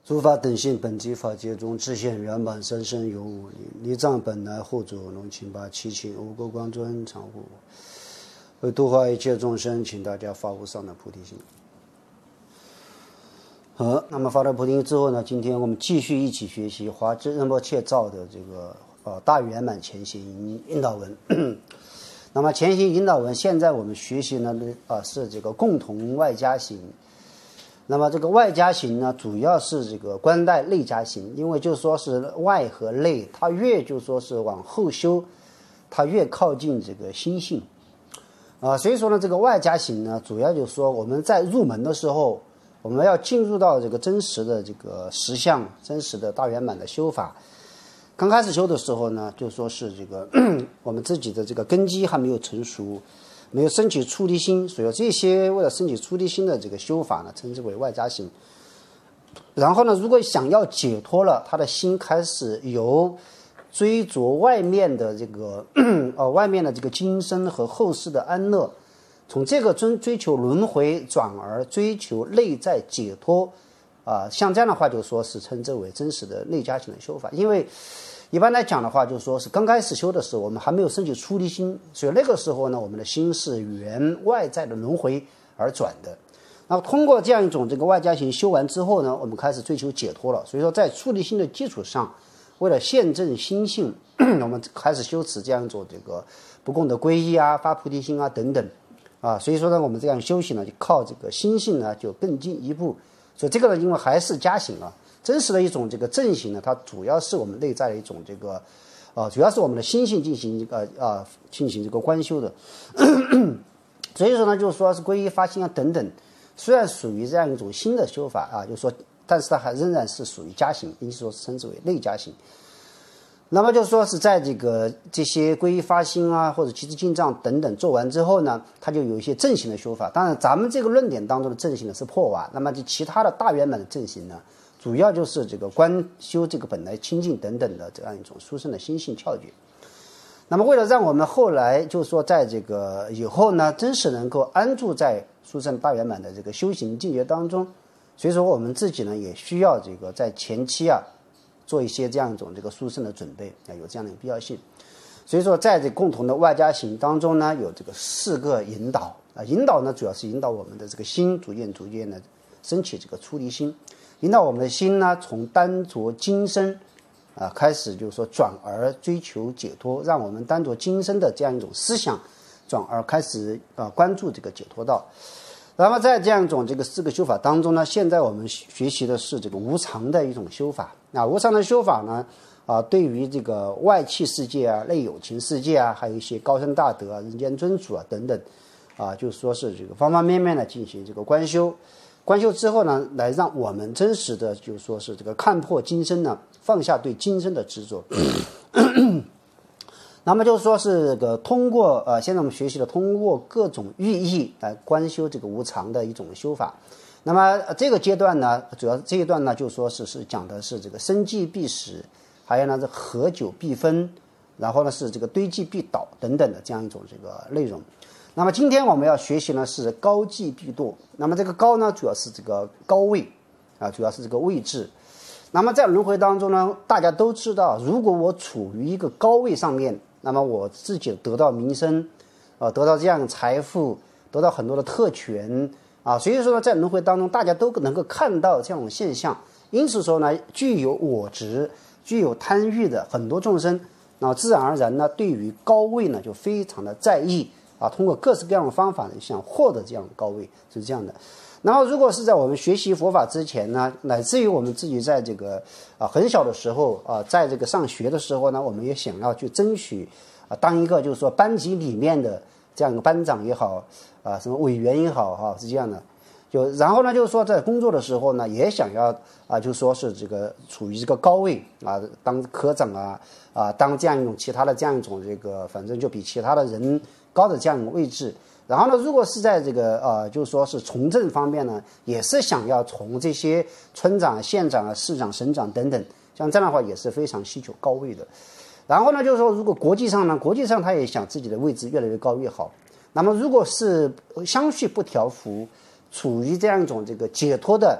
诸法等性本寂法界中，自现圆满生生有无力，离障本来护主龙请拔七情无垢光尊常护我，为度化一切众生，请大家发无上的菩提心。好，那么发了菩提心之后呢，今天我们继续一起学习华智仁波切造的这个大圆满前行引导文。那么前行引导文，现在我们学习呢是这个共同外加行。那么这个外加行呢，主要是这个观待内加行，因为就说是外和内，它越就说是往后修，它越靠近这个心性所以说呢，这个外加行呢，主要就是说我们在入门的时候，我们要进入到这个真实的这个实相，真实的大圆满的修法。刚开始修的时候呢，就说是这个我们自己的这个根基还没有成熟，没有升起出离心，所以这些为了升起出离心的这个修法呢，称之为外加行。然后呢，如果想要解脱了，他的心开始由追逐外面的这个外面的这个今生和后世的安乐，从这个追求轮回转而追求内在解脱像这样的话就说是称之为真实的内加行的修法。因为一般来讲的话，就说是刚开始修的时候，我们还没有升起出离心，所以那个时候呢，我们的心是缘外在的轮回而转的。那么通过这样一种这个外加行修完之后呢，我们开始追求解脱了。所以说在出离心的基础上，为了现证心性我们开始修持这样一种这个不共的皈依发菩提心等等所以说呢，我们这样修行呢，就靠这个心性呢就更进一步。所以这个呢，因为还是加行真实的一种这个正行呢，它主要是我们内在的一种这个主要是我们的心性进行进行这个观修的所以说呢，就是说是皈依发心等等，虽然属于这样一种新的修法就是说，但是它还仍然是属于加行，因此说称之为内加行。那么就说是在这些皈依发心或者集资进藏等等做完之后呢，它就有一些正行的修法。当然咱们这个论点当中的正行呢是破瓦，那么其他的大圆满的正行呢，主要就是这个观修这个本来清净等等的这样一种殊胜的心性窍诀。那么为了让我们后来就是说在这个以后呢，真实能够安住在殊胜大圆满的这个修行境界当中，所以说我们自己呢也需要这个在前期做一些这样一种这个殊胜的准备有这样的必要性。所以说在这共同的外加行当中呢，有这个4个引导引导呢主要是引导我们的这个心逐渐的升起这个出离心，引导我们的心呢从单着今生开始就是说转而追求解脱，让我们单着今生的这样一种思想转而开始关注这个解脱道。那么在这样一种这个4个修法当中呢，现在我们学习的是这个无常的一种修法。无常的修法呢对于这个外气世界内有情世界还有一些高僧大德人间尊主等等就是说是这个方方面面的进行这个观修。观修之后呢，来让我们真实的就是说是这个看破今生呢，放下对今生的执着那么就是说是这个通过现在我们学习的通过各种寓意来观修这个无常的一种修法。那么这个阶段呢，主要这一段呢就说是讲的是这个生寂必死，还有呢是合久必分，然后呢是这个堆积必倒等等的这样一种这个内容。那么今天我们要学习呢是高寂必堕。那么这个高呢主要是这个高位主要是这个位置。那么在轮回当中呢，大家都知道，如果我处于一个高位上面，那么我自己得到名声得到这样的财富，得到很多的特权所以说呢，在轮回当中大家都能够看到这种现象。因此说呢，具有我执具有贪欲的很多众生，那么自然而然呢，对于高位呢就非常的在意通过各式各样的方法呢，想获得这样的高位，是这样的。然后如果是在我们学习佛法之前呢，乃至于我们自己在这个很小的时候在这个上学的时候呢，我们也想要去争取当一个就是说班级里面的这样一个班长也好什么委员也好是这样的。然后呢就是说在工作的时候呢，也想要就是说是这个处于这个高位当科长当这样一种其他的这样一种这个反正就比其他的人高的这样一个位置。然后呢，如果是在这个就是说是从政方面呢，也是想要从这些村长县长市长省长等等，像这样的话也是非常希求高位的。然后呢就是说如果国际上他也想自己的位置越来越高越好。那么如果是相续不调伏，处于这样一种这个解脱的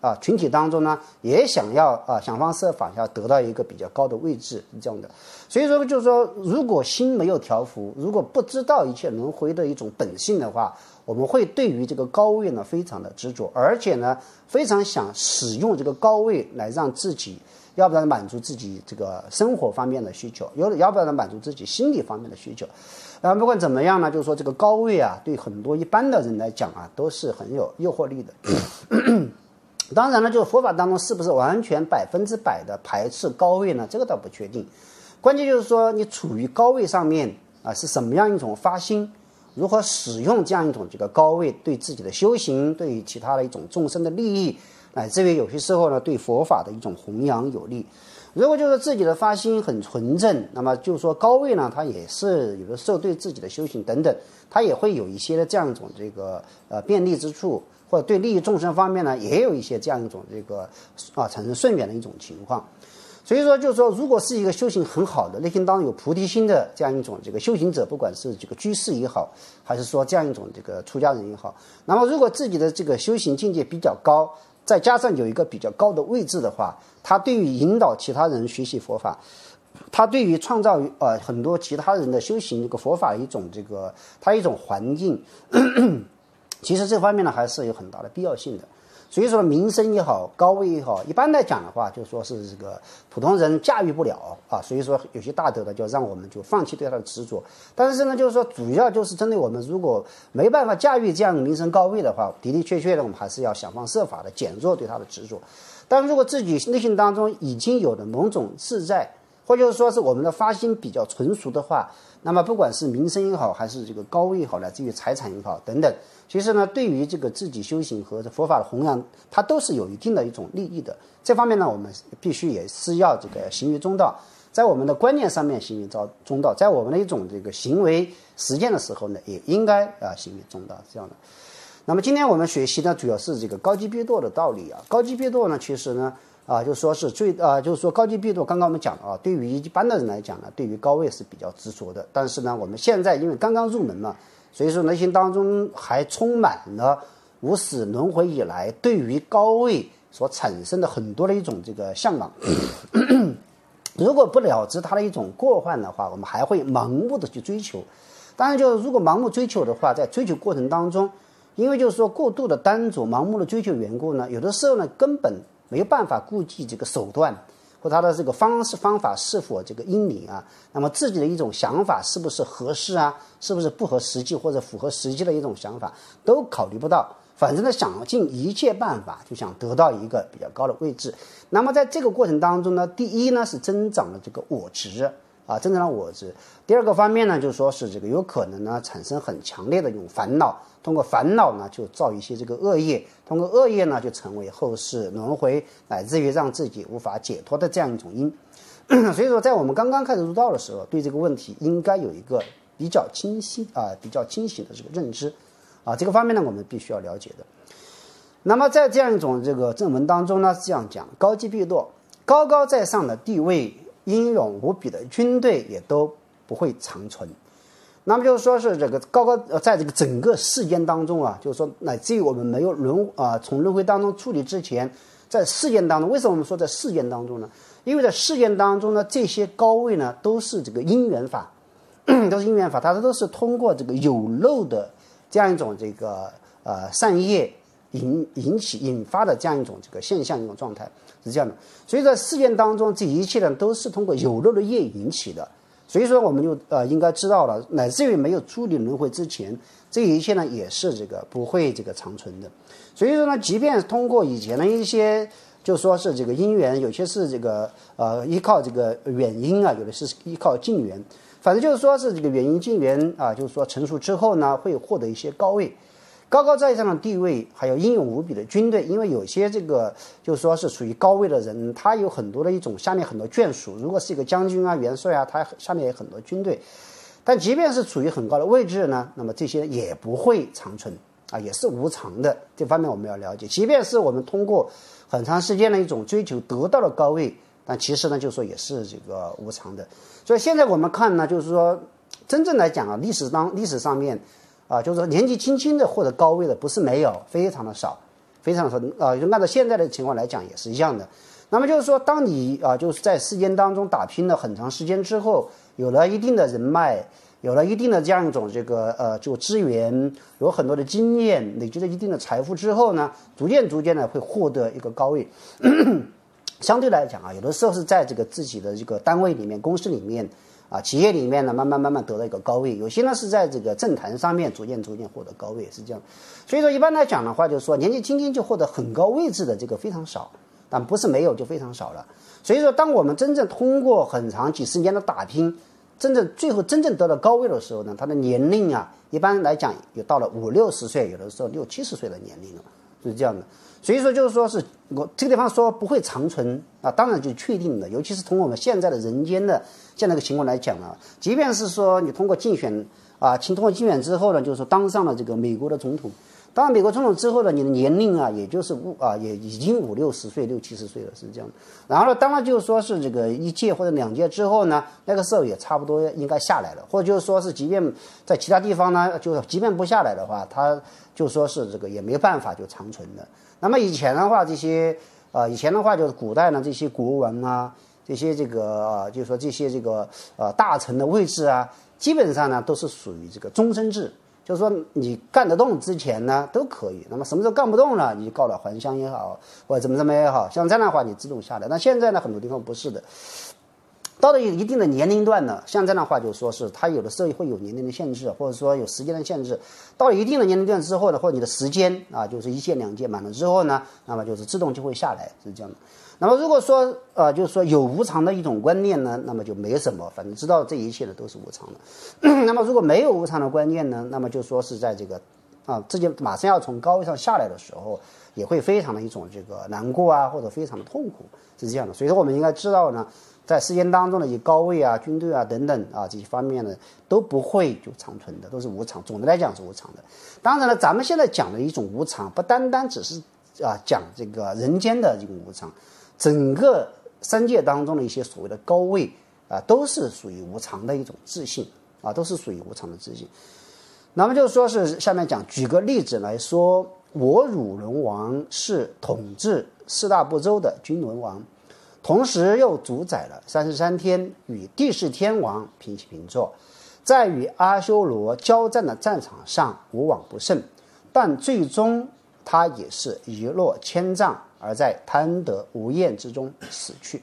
群体当中呢，也想要想方设法要得到一个比较高的位置，是这样的。所以说就是说，如果心没有调伏，如果不知道一切轮回的一种本性的话，我们会对于这个高位呢非常的执着，而且呢非常想使用这个高位来让自己，要不然满足自己这个生活方面的需求，要不然满足自己心理方面的需求。不管怎么样呢，就是说这个高位对很多一般的人来讲都是很有诱惑力的。当然了，就是佛法当中是不是完全100%的排斥高位呢？这个倒不确定。关键就是说你处于高位上面是什么样一种发心，如何使用这样一种这个高位对自己的修行，对于其他的一种众生的利益，乃至于有些时候呢对佛法的一种弘扬有利。如果就是自己的发心很纯正，那么就是说高位呢，它也是有的时候对自己的修行等等，它也会有一些的这样一种这个便利之处，或者对利益众生方面呢，也有一些这样一种这个产生顺缘的一种情况。所以说就是说，如果是一个修行很好的，内心当中有菩提心的这样一种这个修行者，不管是这个居士也好，还是说这样一种这个出家人也好，那么如果自己的这个修行境界比较高，再加上有一个比较高的位置的话，他对于引导其他人学习佛法，他对于创造很多其他人的修行这个佛法一种这个他一种环境，其实这方面呢还是有很大的必要性的。所以说名声也好，高位也好，一般来讲的话，就说是这个普通人驾驭不了所以说有些大德呢，就让我们就放弃对他的执着。但是呢，就是说主要就是针对我们如果没办法驾驭这样名声高位的话，的的确确的我们还是要想方设法的减弱对他的执着。但如果自己内心当中已经有了某种自在，或者说是我们的发心比较纯熟的话，那么不管是名声也好，还是这个高位也好，乃至于财产也好等等，其实呢，对于这个自己修行和佛法的弘扬，它都是有一定的一种利益的。这方面呢，我们必须也是要这个行于中道，在我们的观念上面行于中道，在我们的一种这个行为实践的时候呢，也应该行于中道，这样的。那么今天我们学习呢，主要是这个高级必堕的道理高级必堕呢，其实呢就是说是就是说高级必堕，刚刚我们讲了对于一般的人来讲呢，对于高位是比较执着的。但是呢，我们现在因为刚刚入门嘛，所以说内心当中还充满了无始轮回以来对于高位所产生的很多的一种这个向往。如果不了知它的一种过患的话，我们还会盲目的去追求。当然，就是如果盲目追求的话，在追求过程当中，因为就是说过度的单着、盲目的追求缘故呢，有的时候呢根本没有办法顾及这个手段或它的这个方法是否这个因理那么自己的一种想法是不是合适是不是不合实际或者符合实际的一种想法都考虑不到，反正呢想尽一切办法就想得到一个比较高的位置。那么在这个过程当中呢，第一呢是增长了这个我执增长了我执。第二个方面呢，就是说是这个有可能呢产生很强烈的一种烦恼，通过烦恼呢就造一些这个恶业，通过恶业呢就成为后世轮回，乃至于让自己无法解脱的这样一种因。所以说在我们刚刚开始入道的时候，对这个问题应该有一个比较清晰比较清醒的这个认知这个方面呢我们必须要了解的。那么在这样一种这个正文当中呢，是这样讲：高级必堕，高高在上的地位，英勇无比的军队也都不会长存。那么就是说是这个在这个整个世间当中就是说乃至于我们没有从轮回当中处理之前，在世间当中，为什么我们说在世间当中呢？因为在世间当中呢，这些高位呢都是这个因缘法，都是因缘法，它都是通过这个有漏的这样一种这个善业引发的这样一种这个现象一种状态是这样的。所以在世间当中，这一切呢都是通过有漏的业引起的。所以说我们就应该知道了，乃至于没有处理轮回之前，这一切呢也是这个不会这个长存的。所以说呢，即便通过以前的一些就说是这个因缘，有些是这个依靠这个远因有的是依靠近缘，反正就是说是这个远因近缘就是说成熟之后呢，会获得一些高位。高高在上的地位，还有英勇无比的军队，因为有些这个就是说是属于高位的人，他有很多的一种下面很多眷属，如果是一个将军元帅他下面有很多军队，但即便是处于很高的位置呢，那么这些也不会长存也是无常的。这方面我们要了解，即便是我们通过很长时间的一种追求得到了高位，但其实呢就是说也是这个无常的。所以现在我们看呢，就是说真正来讲历史上面就是说年纪轻轻的获得高位的不是没有，非常的少。 非常就按照现在的情况来讲也是一样的。那么就是说，当你就是在世间当中打拼了很长时间之后，有了一定的人脉，有了一定的这样一种就资源，有很多的经验，累积了一定的财富之后呢，逐渐呢会获得一个高位。相对来讲有的时候是在这个自己的这个单位里面、公司里面企业里面呢，慢慢得到一个高位。有些呢是在这个政坛上面逐渐获得高位，是这样。所以说一般来讲的话，就是说年纪轻轻就获得很高位置的这个非常少，但不是没有，就非常少了。所以说，当我们真正通过很长几十年的打拼，最后真正得到高位的时候呢，他的年龄一般来讲也到了50、60岁，有的时候60、70岁的年龄了，是这样的。所以说就是说是我这个地方说不会长存当然就确定的。尤其是从我们现在的人间的这样的一个情况来讲即便是说你通过竞选通过竞选之后呢，就是说当上了这个美国的总统。当然美国总统之后呢，你的年龄也就是也已经50、60岁、60、70岁了，是这样的。然后呢，当然就是说是这个1届或者2届之后呢，那个时候也差不多应该下来了，或者就是说是即便在其他地方呢，就即便不下来的话，他就说是这个也没办法就长存的。那么以前的话，就是古代呢，这些国王这些就是说这些大臣的位置基本上呢都是属于这个终身制。就是说你干得动之前呢都可以，那么什么时候干不动了，你告了还乡也好，或者怎么也好，像这样的话你自动下来。那现在呢很多地方不是的，到了一定的年龄段呢，像这样的话就是说是它有的时候会有年龄的限制，或者说有时间的限制。到了一定的年龄段之后呢，或者你的时间就是1届2届满了之后呢，那么就是自动就会下来，是这样的。那么如果说就是说有无常的一种观念呢，那么就没什么，反正知道这一切的都是无常的。那么如果没有无常的观念呢，那么就说是在这个自己马上要从高位上下来的时候，也会非常的一种这个难过或者非常的痛苦，是这样的。所以说我们应该知道呢，在世间当中的一些高位军队等等这些方面呢，都不会就长存的，都是无常。总的来讲是无常的。当然了，咱们现在讲的一种无常，不单单只是讲这个人间的这种无常。整个三界当中的一些所谓的高位都是属于无常的一种自信都是属于无常的自信。那么就说是下面讲，举个例子来说，我汝轮王是统治4大部洲的君轮王，同时又主宰了33天，与帝释天王平起平坐，在与阿修罗交战的战场上无往不胜，但最终他也是一落千丈，而在贪得无厌之中死去。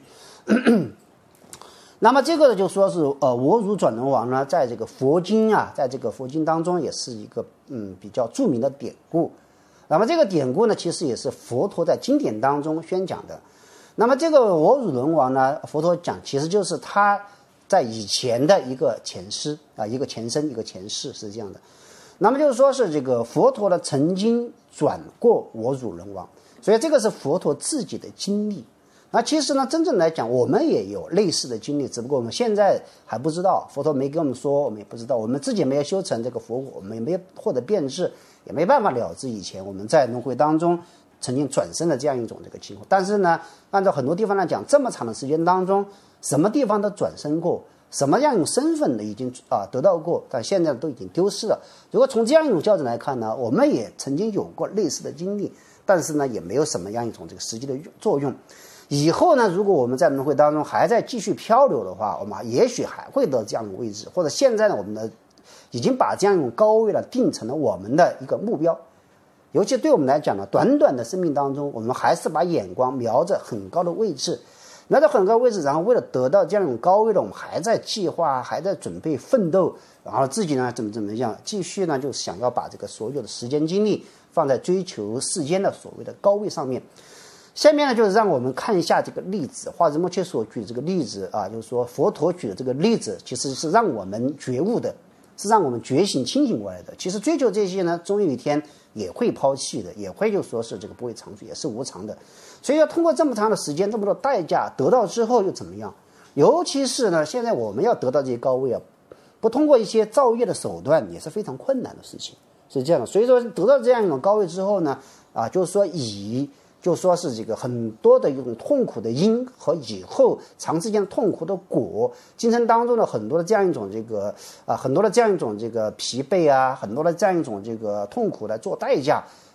那么这个就说是我汝转轮王呢，在这个佛经在这个佛经当中也是一个比较著名的典故。那么这个典故呢，其实也是佛陀在经典当中宣讲的。那么这个我汝轮王呢，佛陀讲其实就是他在以前的一个前世一个前身一个前世，是这样的。那么就是说是这个佛陀呢曾经转过我汝轮王，所以这个是佛陀自己的经历。那其实呢，真正来讲，我们也有类似的经历，只不过我们现在还不知道，佛陀没跟我们说，我们也不知道，我们自己没有修成这个佛果，我们也没有获得辩智，也没办法了知以前我们在轮回当中曾经转生的这样一种这个情况。但是呢，按照很多地方来讲，这么长的时间当中，什么地方都转生过，什么样一种身份的已经得到过，但现在都已经丢失了。如果从这样一种角度来看呢，我们也曾经有过类似的经历，但是呢，也没有什么样一种这个实际的作用。以后呢，如果我们在轮回当中还在继续漂流的话，我们也许还会得这样的位置，或者现在呢，我们的已经把这样一种高位了定成了我们的一个目标。尤其对我们来讲呢，短短的生命当中，我们还是把眼光瞄着很高的位置，瞄着很高位置，然后为了得到这样一种高位的，我们还在计划，还在准备奋斗，然后自己呢怎么样，继续呢就想要把这个所有的时间精力放在追求世间的所谓的高位上面。下面呢，就是让我们看一下这个例子，华仁波切所举这个例子就是说佛陀举的这个例子，其实是让我们觉悟的，是让我们觉醒清醒过来的。其实追求这些呢，终有一天也会抛弃的，也会就说是这个不会长久，也是无常的。所以要通过这么长的时间，这么多代价得到之后又怎么样？尤其是呢，现在我们要得到这些高位不通过一些造业的手段，也是非常困难的事情，是这样的。所以说得到这样一种高位之后呢，就是说就说是这个很多的一种痛苦的因和以后长时间痛苦的果，今生当中的很多的这样一种这个很多的这样一种这个疲惫很多的这样一种这个痛苦来做代价，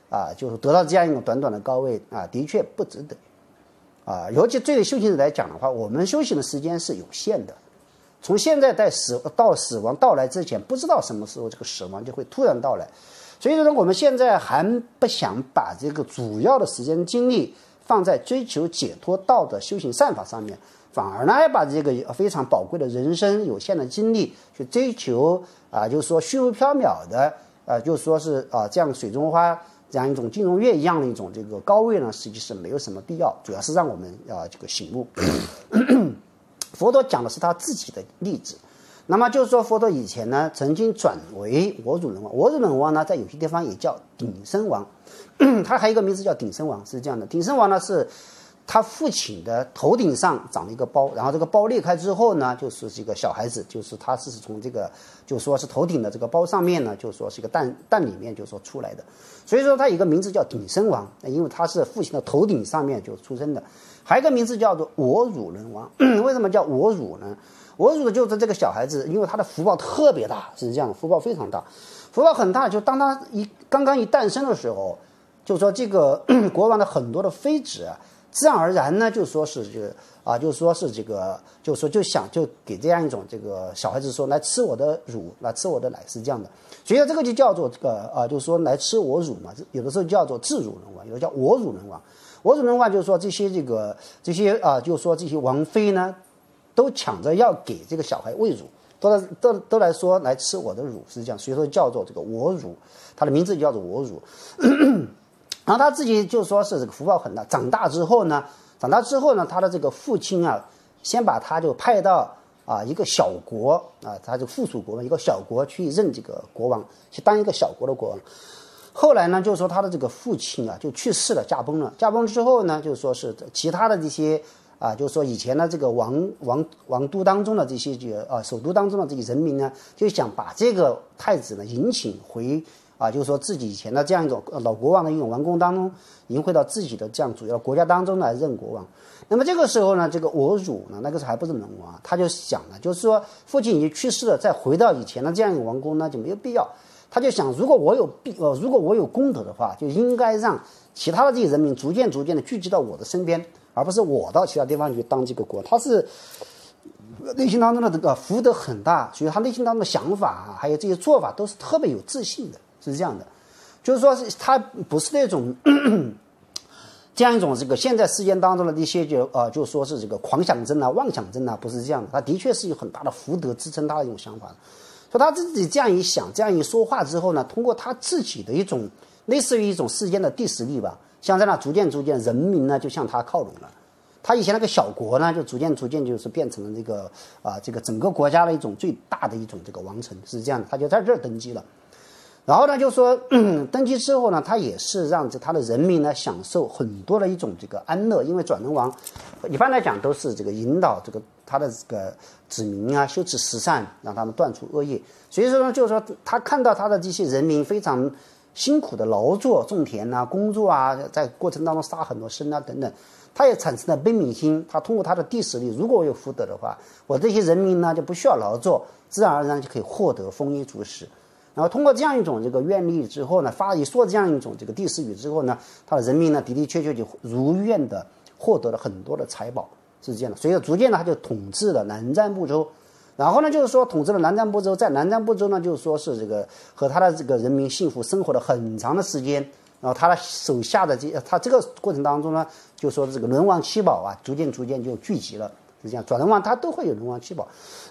就是得到这样一个短短的高位的确不值得尤其对于修行者来讲的话，我们修行的时间是有限的，从现在到死亡到来之前，不知道什么时候这个死亡就会突然到来。所以说我们现在还不想把这个主要的时间精力放在追求解脱道的修行善法上面，反而呢要把这个非常宝贵的人生有限的精力去追求就是说虚无缥缈的就是说是这样水中花这样一种金融月一样的一种这个高位呢，实际是没有什么必要，主要是让我们这个醒悟。佛陀讲的是他自己的例子，那么就是说佛陀以前呢曾经转为我主人王，我主人王呢在有些地方也叫顶身王他还有一个名字叫顶身王，是这样的。顶身王呢是他父亲的头顶上长了一个包，然后这个包裂开之后呢，就是这个小孩子，就是他是从这个就说是头顶的这个包上面呢，就说是一个蛋里面就说出来的，所以说他有一个名字叫顶身王，因为他是父亲的头顶上面就出生的。还有一个名字叫做我乳人王为什么叫我乳呢？我乳就是这个小孩子，因为他的福报特别大，是这样的，福报非常大，福报很大，就当他刚刚诞生的时候，就说这个国王的很多的妃子自然而然呢，就说是这个就说是这个，就想就给这样一种这个小孩子说来吃我的乳，来吃我的奶，是这样的。所以这个就叫做这个就是说来吃我乳嘛，有的时候叫做自乳人王，有的叫我乳人王。我乳人王就是说这些就是说这些王妃呢，都抢着要给这个小孩喂乳，都来说来吃我的乳，是这样，所以说叫做这个我乳，他的名字叫做我乳。然后他自己就说是这个福报很大，长大之后呢，他的这个父亲先把他就派到一个小国他就附属国一个小国去任这个国王，去当一个小国的国王。后来呢，就是说他的这个父亲就去世了，驾崩了。驾崩之后呢，就是说是其他的这些就是说以前的这个王都当中的这些首都当中的这些人民呢，就想把这个太子呢迎请回就是说自己以前的这样一种老国王的一种王宫当中，迎回到自己的这样主要国家当中来任国王。那么这个时候呢，这个我乳呢，那个时候还不是人王他就想了，就是说父亲已经去世了，再回到以前的这样一个王宫呢就没有必要。他就想，如果我有功德的话，就应该让其他的这些人民逐渐的聚集到我的身边，而不是我到其他地方去当这个国。他是内心当中的这个福德很大，所以他内心当中的想法还有这些做法都是特别有自信的，是这样的。就是说他不是那种这样一种这个现在世间当中的一些就说是这个狂想症妄想症不是这样的，他的确是有很大的福德支撑他的一种想法。所以他自己这样一想，这样一说话之后呢，通过他自己的一种类似于一种世间的第十力吧，像在那逐渐人民呢就向他靠拢了。他以前那个小国呢，就逐渐就是变成了这个整个国家的一种最大的一种这个王城，是这样的。他就在这儿登基了。然后呢，就说登基之后呢，他也是让他的人民呢享受很多的一种这个安乐，因为转轮王一般来讲都是这个引导这个他的这个子民修持十善，让他们断除恶业。所以说呢，就是说他看到他的这些人民非常辛苦的劳作种田工作在过程当中杀很多生等等，他也产生了悲悯心。他通过他的第十力，如果我有福德的话，我这些人民呢就不需要劳作，自然而然就可以获得丰衣足食。然后通过这样一种这个愿力之后呢，一说这样一种这个第十语之后呢，他的人民呢的确就如愿的获得了很多的财宝，是这样的。所以逐渐呢他就统治了南瞻部洲。然后呢，就是说统治了南瞻部洲，在南瞻部洲呢，就是说是这个和他的这个人民幸福生活了很长的时间。然后他的手下的他这个过程当中呢，就说这个轮王七宝逐渐就聚集了，是这样。转轮王他都会有轮王七宝。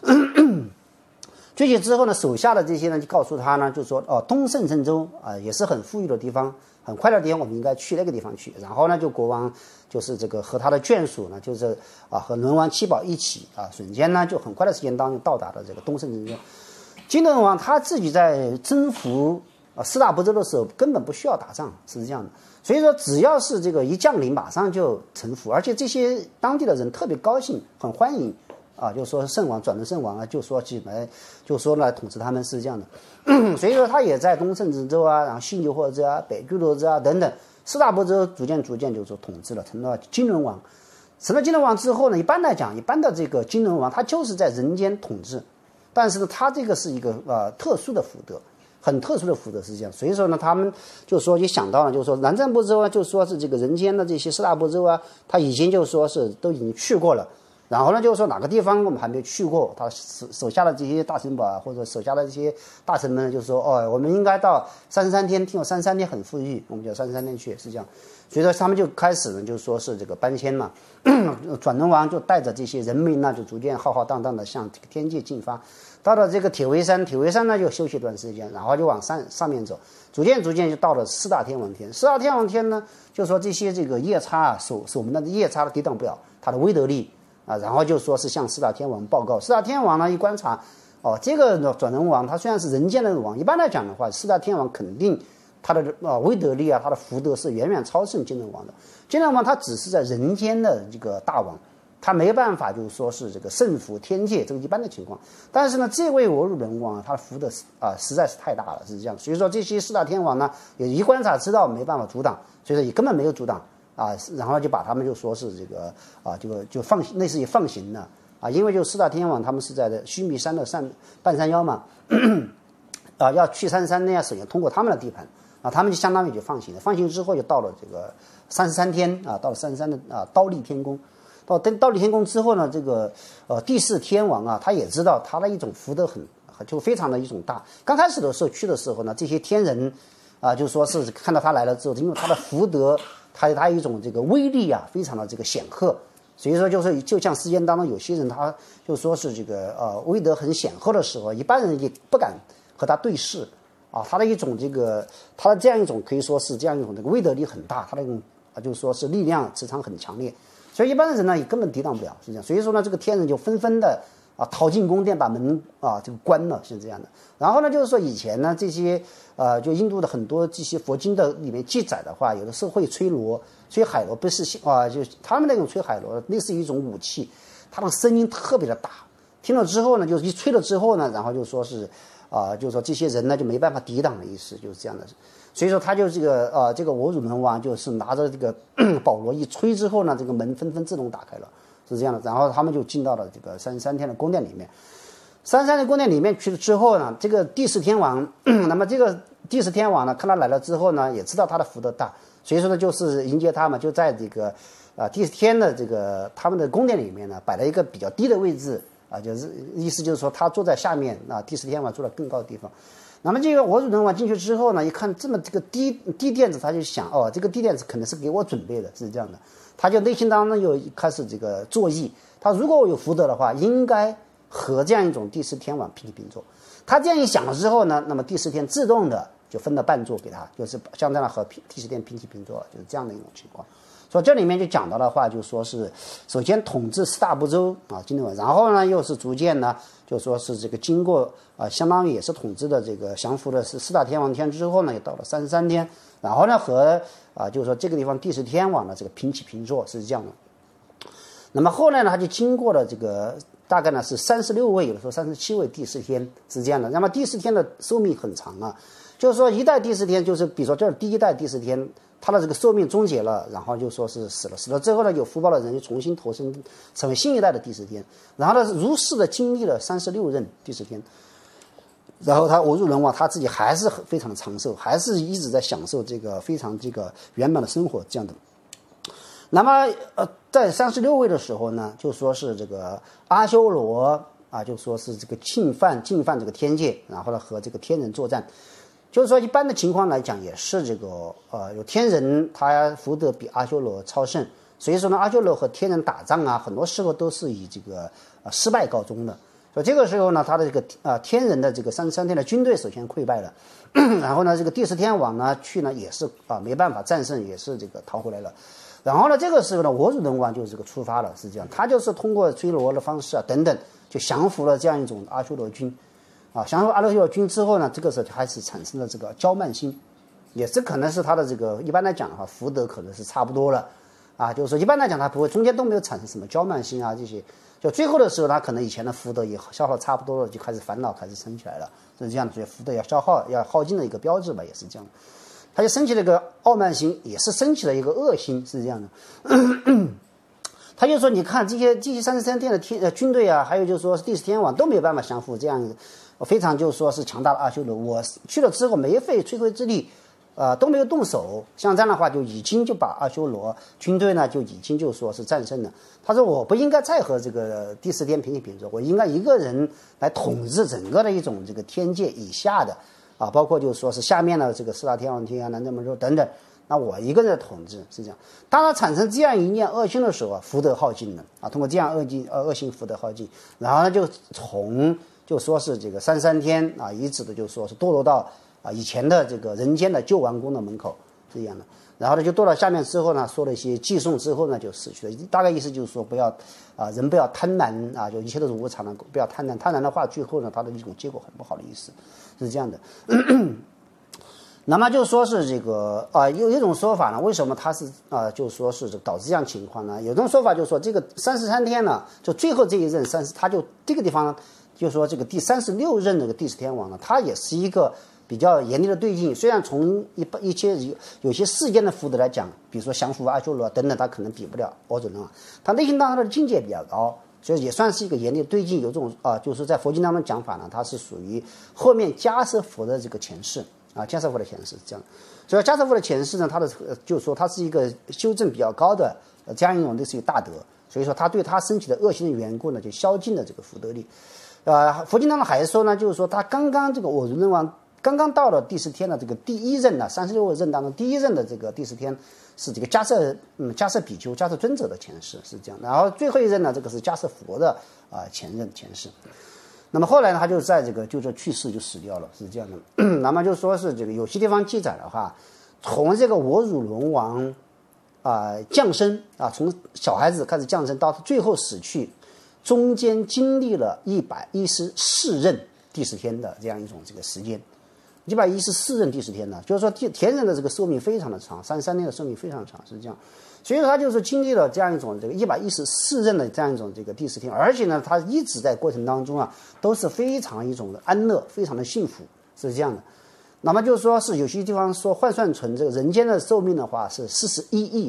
聚集之后呢，手下的这些呢就告诉他呢，就说东胜神州也是很富裕的地方，很快乐的地方，我们应该去那个地方去。然后呢，就国王就是这个和他的眷属呢，就是和轮王七宝一起瞬间呢就很快的时间当中到达了这个东胜神州。金轮王他自己在征服四大部洲的时候根本不需要打仗，是这样的。所以说只要是这个一降临，马上就臣服，而且这些当地的人特别高兴，很欢迎。就说圣王转轮圣王就说来统治他们，是这样的。所以说他也在东胜神州然后西牛货州北俱罗州等等四大部洲逐渐就是统治了，成了金轮王。成了金轮王之后呢，一般来讲，一般的这个金轮王他就是在人间统治，但是呢，他这个是一个特殊的福德， 很特殊的福德是这样。所以说呢，他们就说也想到了，就是说南瞻部洲啊，就说是这个人间的这些四大部洲啊，他已经就说是都已经去过了。然后呢，就是说哪个地方我们还没有去过，他手下的这些大臣吧，或者手下的这些大臣们就说，哦，我们应该到33天，听说33天很富裕，我们就33天去，是这样。所以说他们就开始呢，就说是这个搬迁嘛，转轮王就带着这些人民呢，就逐渐浩浩荡荡的向这个天界进发。到了这个铁围山，铁围山呢就休息一段时间，然后就往上面走，逐渐就到了四大天王天。四大天王天呢，就说这些这个夜叉啊，守门的夜叉抵挡不了他的威德力。然后就说是向四大天王报告，四大天王呢一观察，哦，这个转轮王他虽然是人间的王，一般来讲的话，四大天王肯定他的威德力啊，他的福德是远远超胜金轮王的。金轮王他只是在人间的这个大王，他没办法就是说是这个胜服天界这个一般的情况。但是呢，这位我入轮王他的福德实在是太大了，是这样。所以说这些四大天王呢，也一观察知道没办法阻挡，所以说也根本没有阻挡。然后就把他们就说是这个就放类似于放行了因为就四大天王他们是在须弥山的半山腰嘛，要去33呢，首先通过他们的地盘他们就相当于就放行了。放行之后就到了这个33天到了33的刀立天宫。到刀立天宫之后呢，这个第四天王他也知道他的一种福德就非常的一种大。刚开始的时候去的时候呢，这些天人就说是看到他来了之后，因为他的福德。他一种这个威力非常的这个显赫，所以说就像世间当中有些人他就说是这个威德很显赫的时候，一般人也不敢和他对视他的一种这个他的这样一种可以说是这样一种这个威德力很大，他的一种就是说是力量磁场很强烈，所以一般的人呢也根本抵挡不了，是这样。所以说呢，这个天人就纷纷的逃进宫殿，把门这个关了，是这样的。然后呢，就是说以前呢这些就印度的很多这些佛经的里面记载的话，有的时候会吹锣，吹海螺，不是就他们那种吹海螺类似于一种武器，它的声音特别的大，听了之后呢，就是一吹了之后呢，然后就说是就是说这些人呢就没办法抵挡的意思，就是这样的。所以说他就这个我入轮王就是拿着这个宝螺一吹之后呢，这个门纷纷自动打开了，是这样的。然后他们就进到了这个33天的宫殿里面。33天宫殿里面去了之后呢，这个第四天王那么这个第四天王呢，看他来了之后呢，也知道他的福德大，所以说呢就是迎接他嘛，就在这个第四天的这个他们的宫殿里面呢，摆了一个比较低的位置就是意思就是说他坐在下面第四天王坐在更高的地方。那么这个我入轮王进去之后呢，一看这么这个低垫子，他就想这个低垫子可能是给我准备的，是这样的。他就内心当中又开始这个作意，他如果我有福德的话，应该和这样一种第四天王平起平坐。他这样一想了之后呢，那么第四天自动的就分了半座给他，就是相当于和第四天平起平坐，就是这样的一种情况。所以这里面就讲到的话，就说是首先统治四大部洲金轮王，然后呢又是逐渐呢就说是这个经过相当于也是统治的这个降服的是四大天王天之后呢，也到了33天，然后呢和就是说这个地方第四天王的这个平起平坐是这样的。那么后来呢，他就经过了这个大概呢是36位，有的时候37位第四天是这样的。那么第四天的寿命很长就是说一代第四天，就是比如说这第一代第四天，他的这个寿命终结了，然后就说是死了之后呢，有福报的人就重新投生成为新一代的第四天，然后呢如是的经历了36任第四天，然后我入轮王他自己还是非常的长寿，还是一直在享受这个非常这个圆满的生活这样的。那么在36位的时候呢，就说是这个阿修罗就说是这个进犯这个天界，然后呢和这个天人作战。就是说一般的情况来讲，也是这个有天人他福德比阿修罗超胜，所以说呢阿修罗和天人打仗很多时候都是以这个失败告终的。所以这个时候呢，他的这个天人的这个33天的军队首先溃败了，然后呢这个第四天王呢去呢也是没办法战胜，也是这个逃回来了。然后呢这个时候呢我入轮王就是这个出发了，是这样，他就是通过追罗的方式等等，就降服了这样一种阿修罗军。降服阿修罗军之后呢，这个时候就开始产生了这个骄慢心，也是可能是他的这个一般来讲的话，福德可能是差不多了就是说一般来讲他不会中间都没有产生什么骄慢心这些，就最后的时候他可能以前的福德也消耗差不多了，就开始烦恼开始升起来了，是这样的。所以福德要耗尽的一个标志吧，也是这样的。他就升起了一个傲慢心，也是升起了一个恶心，是这样的。 他就说你看这些33天的军队啊，还有就是说第10天王都没有办法降服这样非常就是说是强大的阿修罗，我去了之后没费吹灰之力。都没有动手，像这样的话就已经就把阿修罗军队呢就已经就说是战胜了。他说我不应该再和这个第10天平起平坐，我应该一个人来统治整个的一种这个天界以下的包括就是说是下面的这个4大天王天啊、南瞻门咒等等，那我一个人的统治是这样。当他产生这样一念恶心的时候福德耗尽了通过这样恶心福德耗尽，然后呢就从就说是这个33天一直的就说是堕落到以前的这个人间的旧王宫的门口是这样的，然后呢就堕到下面之后呢，说了一些寄送之后呢就死去了。大概意思就是说不要人不要贪婪就一切都是无常的，不要贪婪，贪婪的话最后呢它的一种结果很不好的意思是这样的。那么就说是这个有一种说法呢，为什么它是就说是导致这样情况呢？有种说法就是说这个33天呢，就最后这一任他就这个地方呢，就说这个第36任这个第10天王呢，他也是一个比较严厉的对境。虽然从一些有些世间的福德来讲，比如说降服阿修罗等等，他可能比不了阿准人他内心当中的境界比较高，所以也算是一个严厉的对境。有这种就是在佛经当中讲法呢，它是属于后面迦叶佛的这个前世迦叶佛的前世是这样。所以迦叶佛的前世呢，他的就是说他是一个修正比较高的这样一种类似于大德，所以说他对他身体的恶行的缘故呢，就消尽了这个福德力。佛经当中还说呢，就是说他刚刚这个我人王刚刚到了第10天的这个第一任呢，36任当中第一任的这个第10天是这个迦叶比丘迦叶尊者的前世是这样，然后最后一任呢，这个是迦叶佛的前世。那么后来呢，他就在这个就是去世就死掉了是这样的。那么就说是这个有些地方记载的话，从这个我汝龙王降生从小孩子开始降生到最后死去，中间经历了114任第10天的这样一种这个时间。114任第10天呢，就是说天人的这个寿命非常的长，33天的寿命非常长是这样。所以说他就是经历了这样一种这个114任的这样一种这个第10天，而且呢他一直在过程当中都是非常一种的安乐，非常的幸福是这样的。那么就是说是有些地方说换算成这个人间的寿命的话是41亿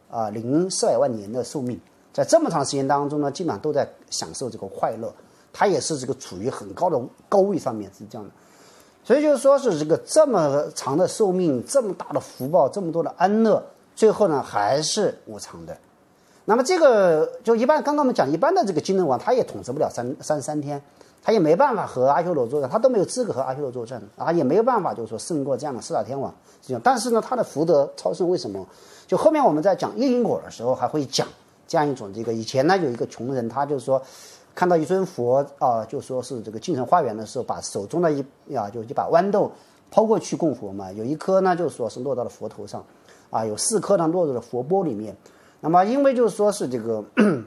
0400万年的寿命，在这么长时间当中呢，基本上都在享受这个快乐，他也是这个处于很高的高位上面是这样的。所以就是说是这个这么长的寿命，这么大的福报，这么多的安乐，最后呢还是无常的。那么这个就一般刚刚我们讲一般的这个金轮王，他也统治不了33天，他也没办法和阿修罗作战，他都没有资格和阿修罗作战也没有办法就是说胜过这样的4大天王这样。但是呢他的福德超胜，为什么？就后面我们在讲业因果的时候还会讲这样一种这个以前呢有一个穷人，他就是说看到一尊佛就说是这个进城花园的时候，把手中的一把豌豆抛过去供佛嘛，有一颗呢就说是落到了佛头上有4颗呢落入了佛钵里面。那么因为就是说是这个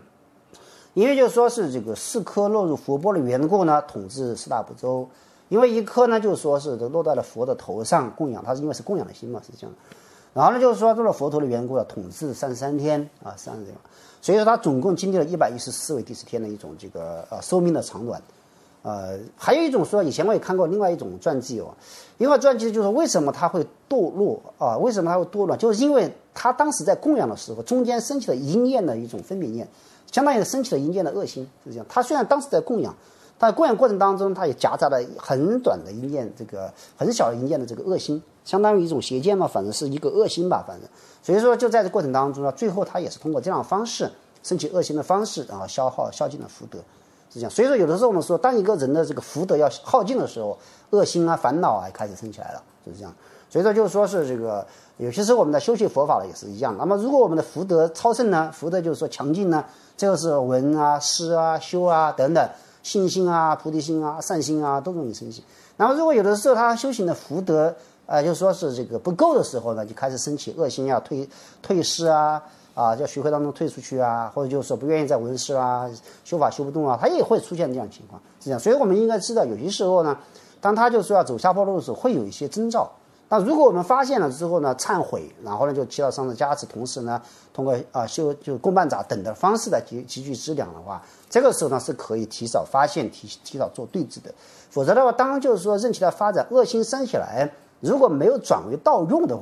4颗落入佛钵的缘故呢，统治4大部洲。因为1颗呢就是说是落在了佛的头上供养，它是因为是供养的心嘛是这样。然后呢就是说落了佛头的缘故统治33天33天。所以说他总共经历了114位第10天的一种这个寿命的长短。还有一种说，以前我也看过另外一种传记另外传记就是为什么他会堕落为什么他会堕落，就是因为他当时在供养的时候，中间升起了淫念的一种分别念，相当于升起了淫念的恶心是这样。他虽然当时在供养，但供养过程当中他也夹杂了很短的淫念，这个很小的淫念的这个恶心，相当于一种邪见嘛，反正是一个恶心吧，反正。所以说就在这过程当中呢，最后他也是通过这样的方式升起恶心的方式消尽了福德是这样。所以说有的时候我们说，当一个人的这个福德要耗尽的时候，恶心烦恼开始升起来了就是这样。所以说就是说是这个有些时候我们在修习佛法了也是一样。那么如果我们的福德超胜呢，福德就是说强劲呢，这个是闻思修等等，信心菩提心善心都容易升起。那么如果有的时候他修行的福德就说是这个不够的时候呢，就开始升起恶心退失叫学会当中退出去或者就是说不愿意再闻思修法修不动他也会出现这样的情况是这样。所以我们应该知道有些时候呢，当他就是说要走下坡路的时候会有一些征兆。那如果我们发现了之后呢，忏悔，然后呢就祈祷上师加持，同时呢通过就供办杂等的方式来积聚资粮的话，这个时候呢是可以提早发现提早做对治的。否则的话，当就是说任其他发展恶心升起来，如果没有转为盗用的话，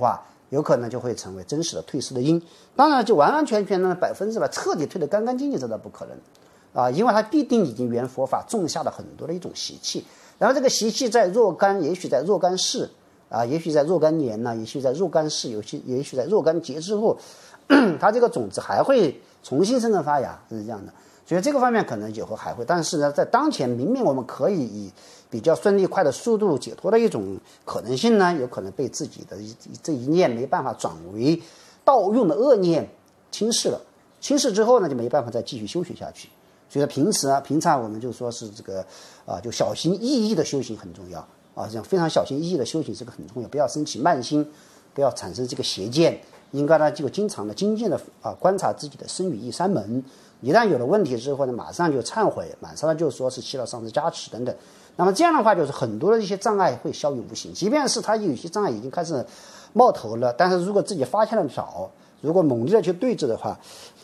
有可能就会成为真实的退失的因。当然，就完完全全的100%彻底退得干干净净，这倒不可能啊，因为它必定已经原佛法种下了很多的一种习气，然后这个习气在若干，也许在若干世啊，也许在若干年呢，也许在若干世，也许在若干劫之后，它这个种子还会重新生根发芽，是这样的。所以这个方面可能以后还会，但是呢，在当前明明我们可以以比较顺利快的速度解脱的一种可能性呢，有可能被自己的这一念没办法转为盗用的恶念轻视了，轻视之后呢，就没办法再继续修学下去。所以平常我们就说是这个就小心翼翼的修行很重要啊，这样非常小心翼翼的修行这个很重要，不要升起慢心，不要产生这个邪见，应该呢就经常的精进的观察自己的身语意三门。一旦有了问题之后呢，马上就忏悔，马上就说是祈祷上师加持等等。那么这样的话，就是很多的一些障碍会消于无形。即便是他有些障碍已经开始冒头了，但是如果自己发现的早，如果猛烈的去对峙的话，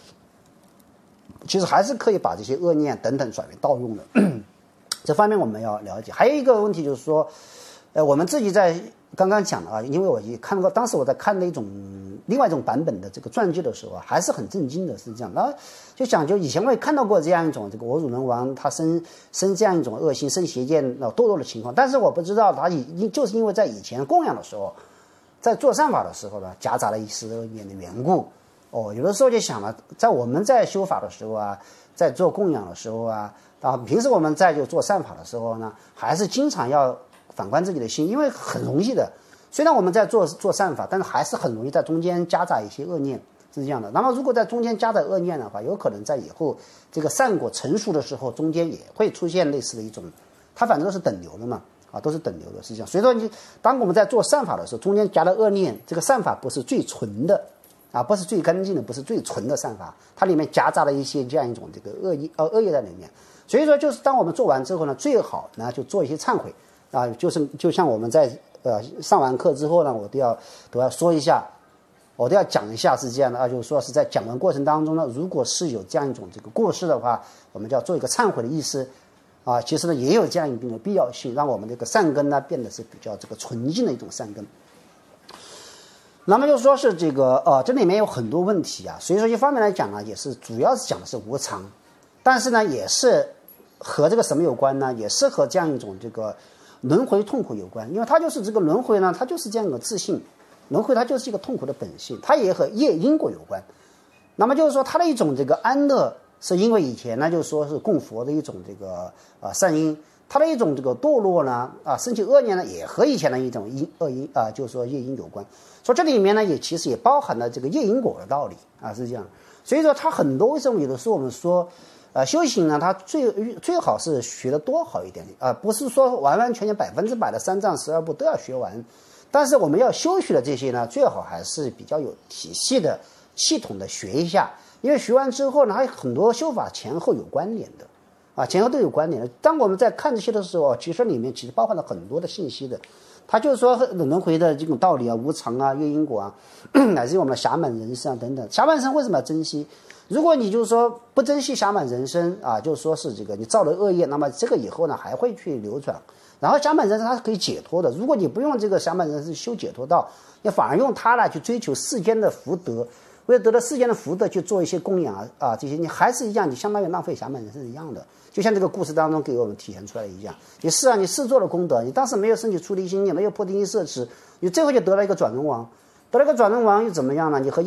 其实还是可以把这些恶念等等转为盗用的。这方面我们要了解。还有一个问题就是说，我们自己在刚刚讲了啊，因为我也看过，当时我在看那种另外一种版本的这个传记的时候啊，还是很震惊的，是这样。然后就想，就以前我也看到过这样一种这个我汝能王他生这样一种恶心、生邪见、堕落的情况，但是我不知道他就是因为在以前供养的时候，在做善法的时候呢，夹杂了一丝恶念的缘故。有的时候就想了，在我们在修法的时候啊，在做供养的时候啊，平时我们在就做善法的时候呢，还是经常要反观自己的心，因为很容易的。虽然我们在做善法，但是还是很容易在中间夹杂一些恶念，是这样的。那么如果在中间夹杂恶念的话，有可能在以后这个善果成熟的时候，中间也会出现类似的一种，它反正都是等流的嘛，都是等流的，是这样。所以说当我们在做善法的时候，中间夹了恶念，这个善法不是最纯的不是最干净的，不是最纯的善法，它里面夹杂了一些这样一种这个恶业在里面。所以说，就是当我们做完之后呢，最好呢就做一些忏悔就像我们在上完课之后呢，我都要说一下，我都要讲一下，是这样的就是说是在讲完过程当中呢，如果是有这样一种这个过失的话，我们就要做一个忏悔的意思其实呢也有这样一定的必要性，让我们这个善根呢变得是比较这个纯净的一种善根。那么就说是这个这里面有很多问题所以说一方面来讲呢，也是主要是讲的是无常，但是呢也是和这个什么有关呢？也是和这样一种这个轮回痛苦有关，因为它就是这个轮回呢，它就是这样一个自性，轮回它就是一个痛苦的本性，它也和业因果有关。那么就是说它的一种这个安乐，是因为以前呢就是说是供佛的一种这个善因，它的一种这个堕落呢升起恶念呢，也和以前的一种恶因就是说业因有关。说这里面呢也其实也包含了这个业因果的道理是这样。所以说它很多为什么有的时候我们说修行呢，它最好是学的多好一点不是说完完全全100%的3藏12部都要学完，但是我们要修学的这些呢，最好还是比较有体系的、系统的学一下，因为学完之后呢，还有很多修法前后有关联的前后都有关联的。当我们在看这些的时候其实里面其实包含了很多的信息的。它就是说轮回的这种道理无常业因果乃至于我们的暇满人生等等。暇满人生为什么要珍惜？如果你就是说不珍惜暇满人生就是说是这个你造了恶业，那么这个以后呢还会去流转。然后暇满人生它是可以解脱的，如果你不用这个暇满人生修解脱道，你反而用它来去追求世间的福德，为了得到世间的福德去做一些供养这些你还是一样，你相当于浪费暇满人生一样的。就像这个故事当中给我们体现出来的一样，你做了功德，你当时没有升起出离心，也没有破定心摄持，你最后就得了一个转轮王，得了一个转轮王又怎么样呢？你在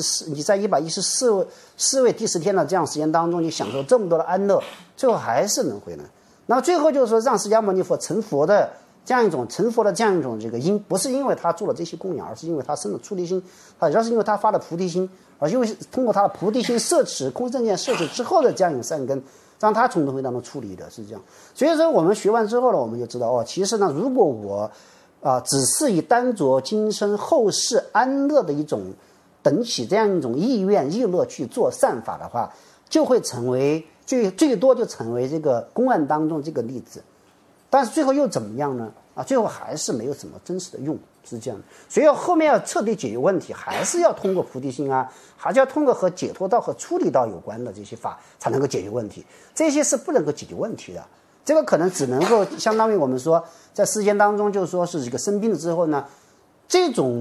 114位第10天的这样时间当中，你享受这么多的安乐，最后还是轮回呢。那么最后就是说，让释迦牟尼佛成佛的这样一种这个因，不是因为他做了这些供养，而是因为他生了出离心，而是因为他发了菩提心，而因为通过他的菩提心摄持空正见摄持之后的这样一种善根，让他从轮回当中处理的，是这样。所以说我们学完之后呢，我们就知道其实呢，如果我只是以单着今生后世安乐的一种等起这样一种意愿意乐去做善法的话，就会成为最多就成为这个公案当中这个例子。但是最后又怎么样呢？最后还是没有什么真实的用，是这样的。所以后面要彻底解决问题，还是要通过菩提心还是要通过和解脱道和出离道有关的这些法才能够解决问题，这些是不能够解决问题的。这个可能只能够相当于我们说在世间当中，就是说是这个生病了之后呢，这种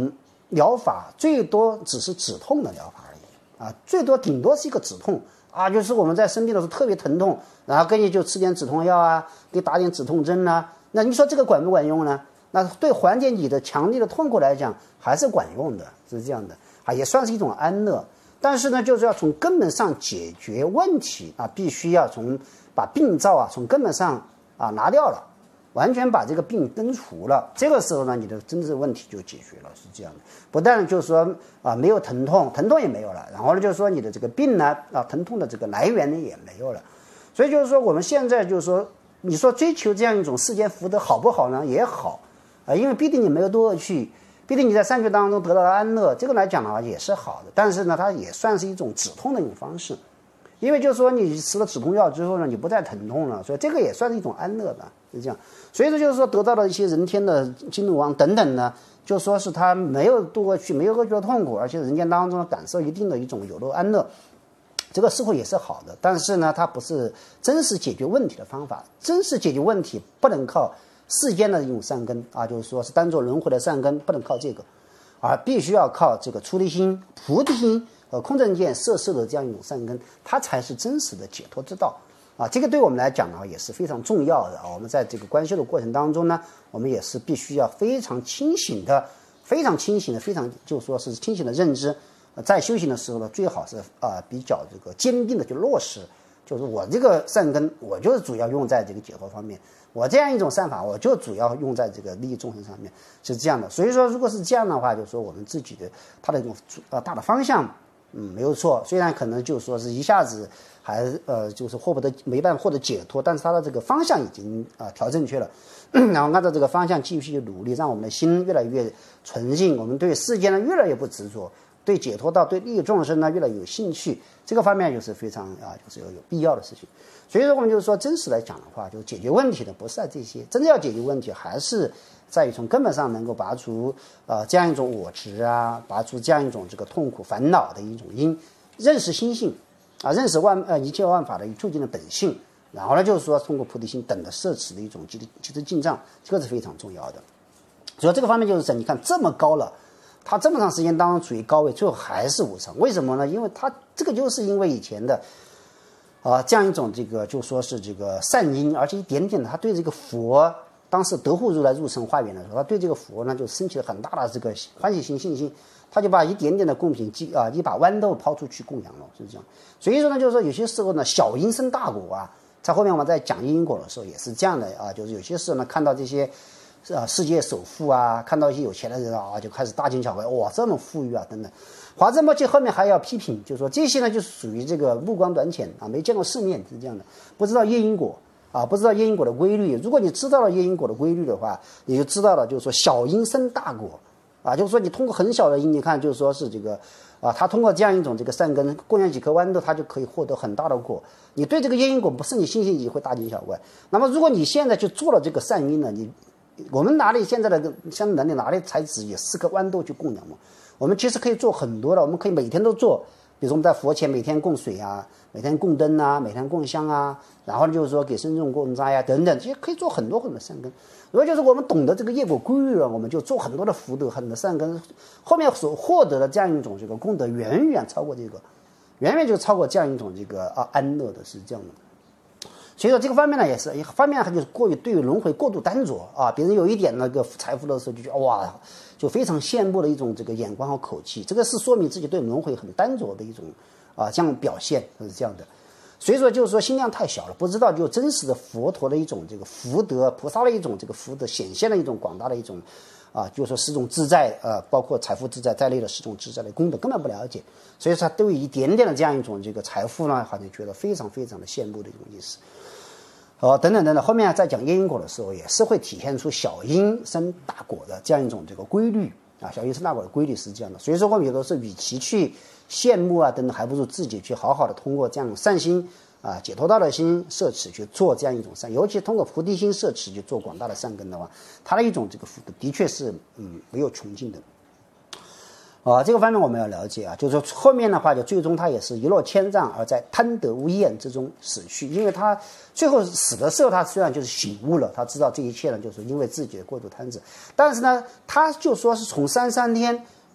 疗法最多只是止痛的疗法而已啊，最多顶多是一个止痛啊，就是我们在生病的时候特别疼痛，然后给你就吃点止痛药啊，给打点止痛针啊，那你说这个管不管用呢？那对缓解你的强烈的痛苦来讲还是管用的，是这样的啊，也算是一种安乐。但是呢，就是要从根本上解决问题啊，必须要把病灶啊从根本上啊拿掉了，完全把这个病根除了，这个时候呢，你的真正问题就解决了，是这样的。不但就是说啊没有疼痛，疼痛也没有了，然后呢就是说你的这个病呢啊疼痛的这个来源呢也没有了。所以就是说我们现在就是说，你说追求这样一种世间福德好不好呢？也好啊，因为毕竟你没有堕恶趣，毕竟你在善趣当中得到了安乐，这个来讲的话也是好的。但是呢，它也算是一种止痛的一种方式。因为就是说你吃了止痛药之后呢，你不再疼痛了，所以这个也算是一种安乐吧，是这样。所以说就是说得到了一些人天的金龙王等等呢，就说是他没有度过去，没有觉得痛苦，而且人间当中感受一定的一种有乐安乐，这个似乎也是好的。但是呢，它不是真实解决问题的方法。真实解决问题不能靠世间的一种善根啊，就是说是当做轮回的善根，不能靠这个，而必须要靠这个出离心、菩提心。空正见摄受的这样一种善根，它才是真实的解脱之道啊！这个对我们来讲呢也是非常重要的啊！我们在这个观修的过程当中呢，我们也是必须要非常清醒的、非常就说是清醒的认知。在修行的时候呢，最好是比较这个坚定的去落实，就是我这个善根，我就是主要用在这个解脱方面。我这样一种善法，我就主要用在这个利益众生上面，是这样的。所以说，如果是这样的话，就是说我们自己的它的一种大的方向。没有错，虽然可能就是说是一下子还就是没办法获得解脱，但是它的这个方向已经调正确了，然后按照这个方向继续努力，让我们的心越来越纯净，我们对世间呢越来越不执着，对解脱道、对利益众生呢越来越有兴趣，这个方面就是非常就是有必要的事情。所以说我们就是说真实来讲的话，就解决问题的不是在这些，真正要解决问题还是在于从根本上能够拔除这样一种我执啊，拔除这样一种这个痛苦烦恼的一种因，认识心性啊，认识一切万法的究竟的本性，然后呢就是说通过菩提心等的摄持的一种积极进藏，这个是非常重要的。所以这个方面就是你看这么高了，它这么长时间当中处于高位，最后还是无常，为什么呢？因为它这个就是因为以前的这样一种这个就说是这个善因，而且一点点的他对这个佛，当时德护如来入圣化缘的时候，他对这个佛呢就升起了很大的这个欢喜心信心，他就把一点点的贡品一把豌豆抛出去供养了，是这样。所以说呢，就是说有些时候呢小因生大果啊，在后面我们在讲因果的时候也是这样的啊，就是有些时候呢看到这些世界首富啊，看到一些有钱的人啊，就开始大惊小怪，哇，这么富裕啊等等。华正摩切后面还要批评，就是说这些呢就是属于这个目光短浅啊，没见过世面，是这样的，不知道业因果啊，不知道业因果的规律。如果你知道了业因果的规律的话，你就知道了，就是说小因生大果啊，就是说你通过很小的因，你看就是说是这个他通过这样一种这个善根供养几颗豌豆，他就可以获得很大的果。你对这个业因果不是你信心，你会大惊小怪。那么如果你现在去做了这个善因呢，我们哪里现在的相能力哪里才只有4颗豌豆去供养嘛？我们其实可以做很多的，我们可以每天都做，比如说我们在佛前每天供水啊，每天供灯啊，每天供香啊，然后就是说给僧众供斋啊等等，这些可以做很多很多善根。如果就是我们懂得这个业果规律了，我们就做很多的福德，很多善根，后面所获得的这样一种这个功德远远超过这个，远远就超过这样一种这个安乐的，是这样的。所以说这个方面呢，也是一方面，还就是对于轮回过度担着啊，别人有一点那个财富的时候，就觉得哇，就非常羡慕的一种这个眼光和口气，这个是说明自己对轮回很担着的一种这样表现，是这样的。所以说就是说心量太小了，不知道就真实的佛陀的一种这个福德，菩萨的一种这个福德显现的一种广大的一种就是说10种自在包括财富自在在内的10种自在的功德根本不了解，所以说他对于一点点的这样一种这个财富呢，好像觉得非常非常的羡慕的一种意思。等等等等，后面在讲业因果的时候，也是会体现出小因生大果的这样一种这个规律小因生大果的规律是这样的。所以说我们有的时候与其去羡慕等等，还不如自己去好好的通过这样善心解脱道的心摄持去做这样一种善，尤其通过菩提心摄持去做广大的善根的话，它的一种这个福德的确是没有穷尽的。这个方面我们要了解就是说后面的话就最终他也是一落千丈，而在贪得无厌之中死去。因为他最后死的时候，他虽然就是醒悟了，他知道这一切呢就是因为自己的过度贪执，但是呢他就说是从33天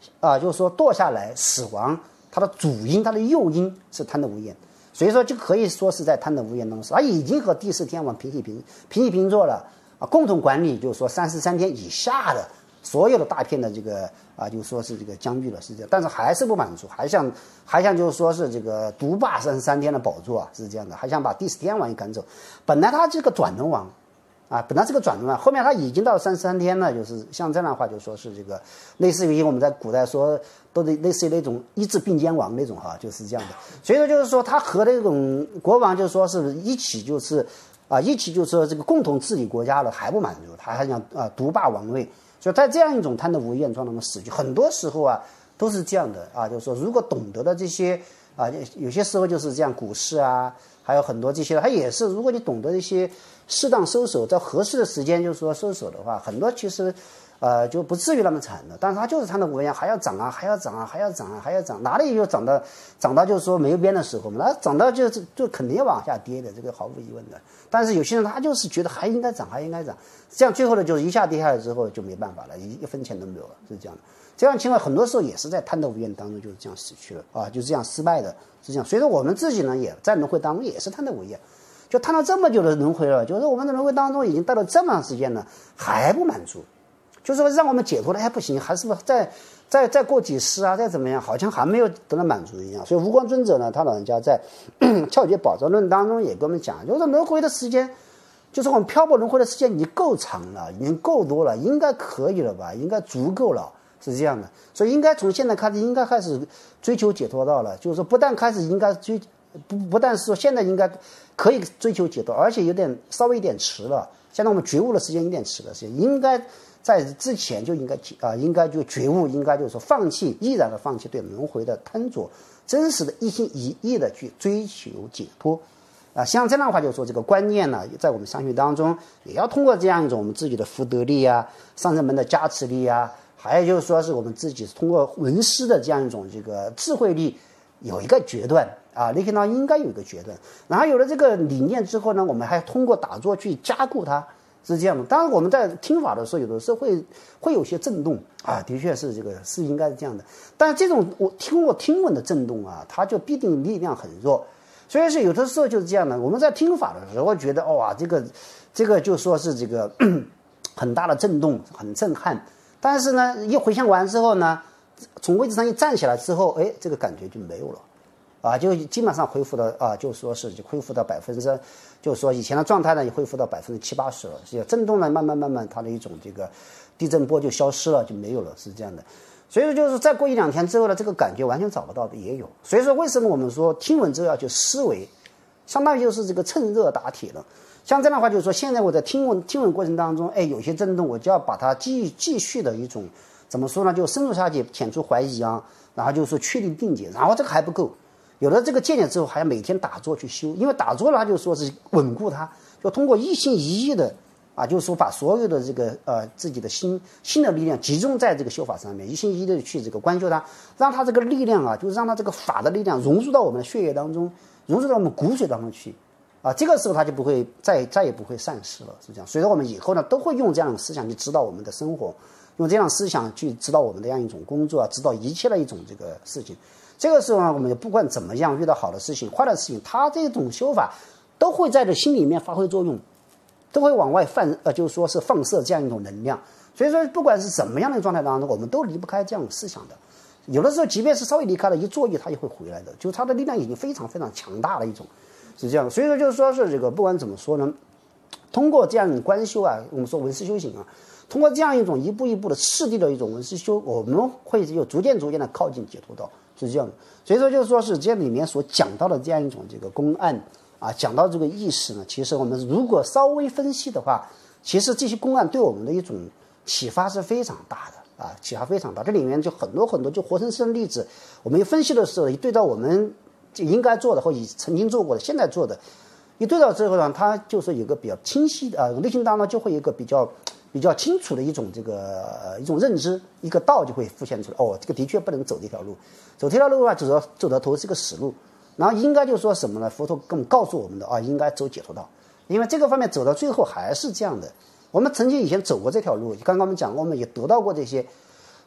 就是说堕下来死亡，它的主因它的诱因是贪得无厌，所以说就可以说是在贪得无厌当中，它已经和第四天王平起平坐了共同管理，就是说33天以下的所有的大片的这个就说是这个疆域了，是这样，但是还是不满足，还想就是说是这个独霸33天的宝座是这样的，还想把第四天王也赶走。本来他这个转轮王本来这个转轮王，后面他已经到33天了，就是像这样的话，就说是这个类似于我们在古代说都得类似于那种一治并肩王那种就是这样的。所以说就是说他和那种国王就说是一起就是说这个共同治理国家了，还不满足，他还想独霸王位。所以在这样一种贪得无厌状当中死去，很多时候都是这样的就是说如果懂得的这些有些时候就是这样，股市还有很多这些，它也是如果你懂得一些适当收手，在合适的时间就是说收手的话，很多其实就不至于那么惨的。但是它就是贪得无厌，还要涨还要涨还要涨还要涨，哪里有涨到就是说没有边的时候嘛？那涨到就肯定要往下跌的，这个毫无疑问的。但是有些人他就是觉得还应该涨，这样最后呢就是一下跌下来之后就没办法了，一分钱都没有了，是这样的。这样情况很多时候也是在贪得无厌当中就是这样死去了就是这样失败的，是这样。所以说我们自己呢也在轮回当中也是贪得无厌，就贪了这么久的轮回了，就是我们的轮回当中已经待了这么长时间了还不满足，就是说让我们解脱了不行，还是再过几世再怎么样，好像还没有得到满足一样。所以无光尊者呢，他老人家在窍诀宝藏论当中也跟我们讲，就是轮回的时间，就是我们漂泊轮回的时间已经够长了，已经够多了，应该可以了吧，应该足够了，是这样的。所以应该从现在开始应该开始追求解脱道了，就是说不但开始应该不但是说现在应该可以追求解脱，而且稍微有点迟了。现在我们觉悟的时间有点迟了，应该在之前就应该就觉悟，应该就是说放弃，毅然的放弃对轮回的贪着，真实的一心一意的去追求解脱像这样的话，就是说这个观念呢，在我们上学当中也要通过这样一种我们自己的福德力上人们的加持力还有就是说是我们自己通过闻思的这样一种这个智慧力有一个决断内心当中应该有一个决断，然后有了这个理念之后呢，我们还通过打坐去加固它，是这样的。当然我们在听法的时候有的时候会有些震动的确是这个是应该是这样的，但是这种我通过听闻的震动它就必定力量很弱，所以是有的时候就是这样的。我们在听法的时候觉得这个就说是这个很大的震动很震撼，但是呢一回想完之后呢，从位置上一站起来之后这个感觉就没有了就基本上恢复到就说是就恢复到就是说以前的状态呢，也恢复到70-80%了。是震动呢，慢慢它的一种这个地震波就消失了，就没有了，是这样的。所以说就是再过1-2天之后呢，这个感觉完全找不到的也有。所以说为什么我们说听闻之后要去思维，相当于就是这个趁热打铁了。像这样的话，就是说现在我在听闻过程当中，有些震动，我就要把它继续的一种怎么说呢，就深入下去，遣除怀疑然后就是说确定定解，然后这个还不够。有了这个见解之后，还要每天打坐去修，因为打坐了，他就说是稳固它，就通过一心一意的就是说把所有的这个自己的心的力量集中在这个修法上面，一心一意的去这个观修它，让它这个力量就是让它这个法的力量融入到我们的血液当中，融入到我们骨髓当中去这个时候它就不会再也不会散失了，是这样。所以说我们以后呢都会用这样的思想去指导我们的生活，用这样的思想去指导我们的这样一种工作指导一切的一种这个事情。这个时候呢，我们不管怎么样遇到好的事情坏的事情，它这种修法都会在这心里面发挥作用，都会往外就是说是放射这样一种能量。所以说不管是怎么样的状态当中，我们都离不开这样的思想的。有的时候即便是稍微离开了一坐意，它也会回来的，就是它的力量已经非常非常强大的一种，是这样。所以说就是说是这个不管怎么说呢，通过这样一种观修我们说闻思修行通过这样一种一步一步的次第的一种闻思修，我们会有逐渐的靠近解脱道，是这样的。所以说就是说是这里面所讲到的这样一种这个公案讲到这个意识呢，其实我们如果稍微分析的话，其实这些公案对我们的一种启发是非常大的启发非常大。这里面就很多就活生生的例子，我们分析的时候一对到我们就应该做的或者曾经做过的现在做的一对到之后呢，它就是有个比较清晰的内心当中就会有一个比较清楚的一种这个一种认知，一个道就会浮现出来。这个的确不能走这条路，走这条路的话，走到头是个死路。然后应该就说什么呢？佛陀更告诉我们的应该走解脱道，因为这个方面走到最后还是这样的。我们曾经以前走过这条路，刚刚我们讲过，我们也得到过这些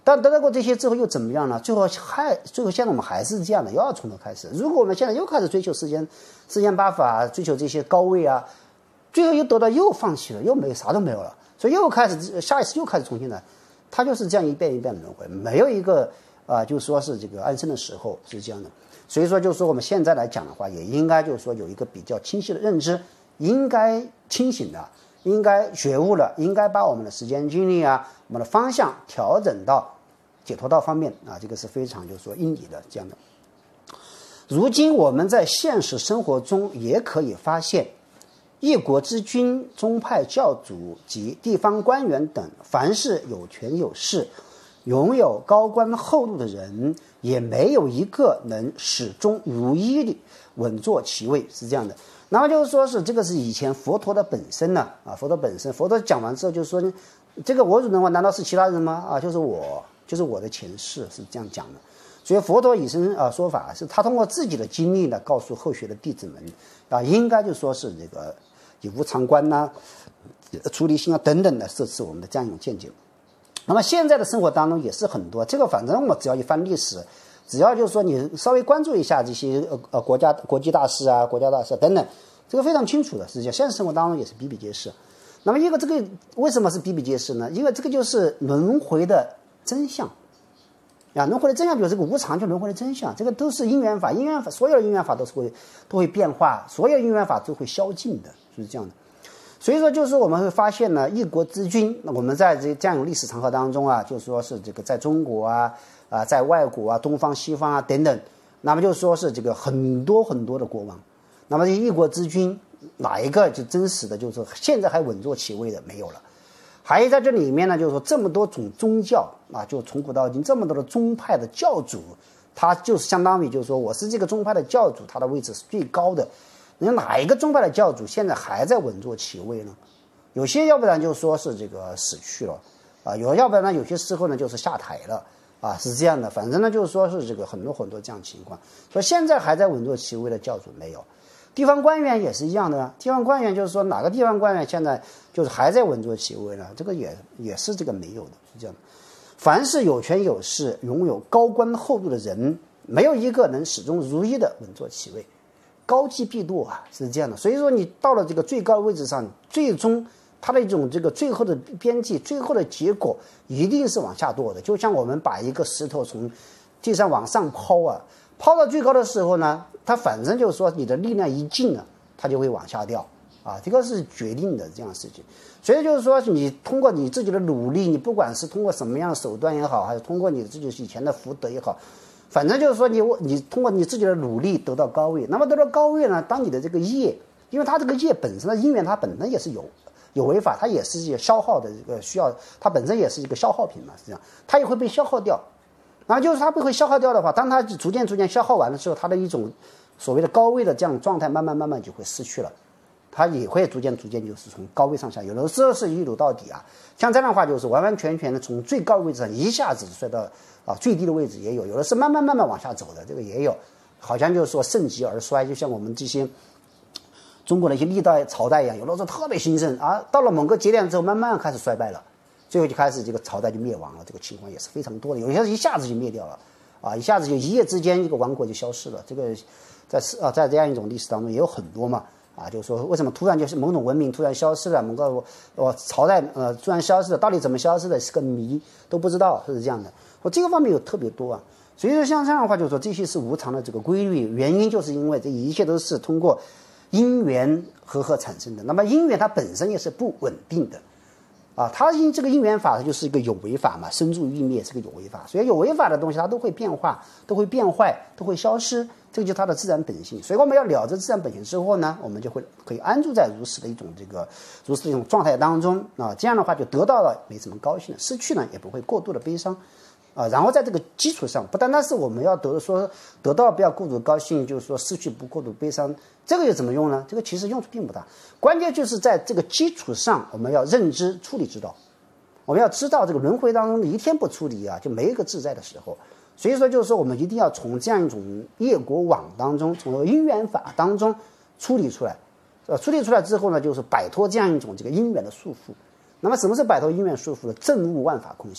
但得到过这些之后又怎么样呢？最后现在我们还是这样的，又要从头开始。如果我们现在又开始追求世间八法，追求这些高位啊，最后又得到又放弃了，又没啥都没有了，所以又开始下一次又开始重新来，它就是这样一遍一遍的轮回，没有一个就说是这个安生的时候是这样的。所以说就是说我们现在来讲的话，也应该就是说有一个比较清晰的认知，应该清醒的，应该觉悟了，应该把我们的时间精力啊，我们的方向调整到解脱道方面啊，这个是非常就是说应理的这样的。如今我们在现实生活中也可以发现，一国之君、宗派教主及地方官员等，凡是有权有势、拥有高官厚禄的人，也没有一个能始终如一地稳坐其位，是这样的。那么就是说是这个是以前佛陀的本身呢佛陀本身，佛陀讲完之后就是说，这个我主人公难道是其他人吗？就是我的前世，是这样讲的。所以佛陀以身说法，是他通过自己的经历呢，告诉后学的弟子们应该就说是这个以无常观呐、出离心啊等等的，这是我们的这样一种见解。那么现在的生活当中也是很多，这个反正我只要一翻历史，只要就是说你稍微关注一下这些国际大事啊、国家大事等等，这个非常清楚的。实际上现实生活当中也是比比皆是。那么一个这个为什么是比比皆是呢？因为这个就是轮回的真相轮回的真相就是这个无常，就轮回的真相，这个都是因缘法，所有的因缘法都会变化，所有因缘法都会消尽的，就是这样的。所以说就是说我们会发现呢，一国之君，我们在这样一种历史长河当中就是说是这个在中国在外国东方西方等等，那么就是说是这个很多很多的国王，那么这一国之君哪一个就真实的就是说现在还稳坐其位的没有了。还有在这里面呢，就是说这么多种宗教就从古到今这么多的宗派的教主，他就是相当于就是说我是这个宗派的教主，他的位置是最高的。你哪一个宗派的教主现在还在稳坐其位呢？有些要不然就说是这个死去了要不然呢有些时候呢就是下台了是这样的。反正呢就是说是这个很多很多这样情况，所以现在还在稳坐其位的教主没有。地方官员也是一样的，地方官员就是说哪个地方官员现在就是还在稳坐其位呢？这个也是这个没有的，是这样的。凡是有权有势、拥有高官厚禄的人，没有一个能始终如一的稳坐其位，高积必堕是这样的。所以说你到了这个最高的位置上，最终它的一种这个最后的边际、最后的结果一定是往下堕的。就像我们把一个石头从地上往上抛到最高的时候呢，它反正就是说你的力量一尽了，它就会往下掉这个是决定的这样的事情。所以就是说你通过你自己的努力，你不管是通过什么样的手段也好，还是通过你自己以前的福德也好，反正就是说你通过你自己的努力得到高位。那么得到高位呢，当你的这个业，因为它这个业本身的因缘它本身也是有违法，它也是一个消耗的这个需要，它本身也是一个消耗品嘛，实际上它也会被消耗掉。然后就是它不会消耗掉的话，当它逐渐消耗完了之后，它的一种所谓的高位的这样的状态慢慢就会失去了，它也会逐渐就是从高位上下，有的时候是一路到底像这样的话就是完完全全的从最高位置上一下子摔到最低的位置也有，有的是慢慢往下走的，这个也有，好像就是说盛极而衰，就像我们这些中国的一些历代朝代一样，有的时候特别兴盛到了某个节点之后慢慢开始衰败了，最后就开始这个朝代就灭亡了，这个情况也是非常多的。有些一下子就灭掉了一下子就一夜之间一个王国就消失了。这个在这样一种历史当中也有很多嘛就是说为什么突然就是某种文明突然消失了，某个朝代突然消失了，到底怎么消失的是个谜，都不知道，是这样的。这个方面有特别多所以说像这样的话就是说这些是无常的这个规律，原因就是因为这一切都是通过因缘和产生的。那么因缘它本身也是不稳定的它这个因缘法它就是一个有为法嘛，生住欲灭是个有为法，所以有为法的东西它都会变化，都会变坏，都会消失，这个就是它的自然本性。所以我们要了知自然本性之后呢，我们就可以安住在如实的一种状态当中这样的话就得到了没什么高兴的，失去呢也不会过度的悲伤然后在这个基础上，不单单是我们要得到不要过度高兴，就是说失去不过度悲伤，这个又怎么用呢？这个其实用处并不大，关键就是在这个基础上我们要认知处理之道，我们要知道这个轮回当中一天不处理就没一个自在的时候。所以说就是说我们一定要从这样一种业果网当中，从因缘法当中处理出来处理出来之后呢，就是摆脱这样一种这个因缘的束缚。那么什么是摆脱因缘束缚呢？证悟万法空性。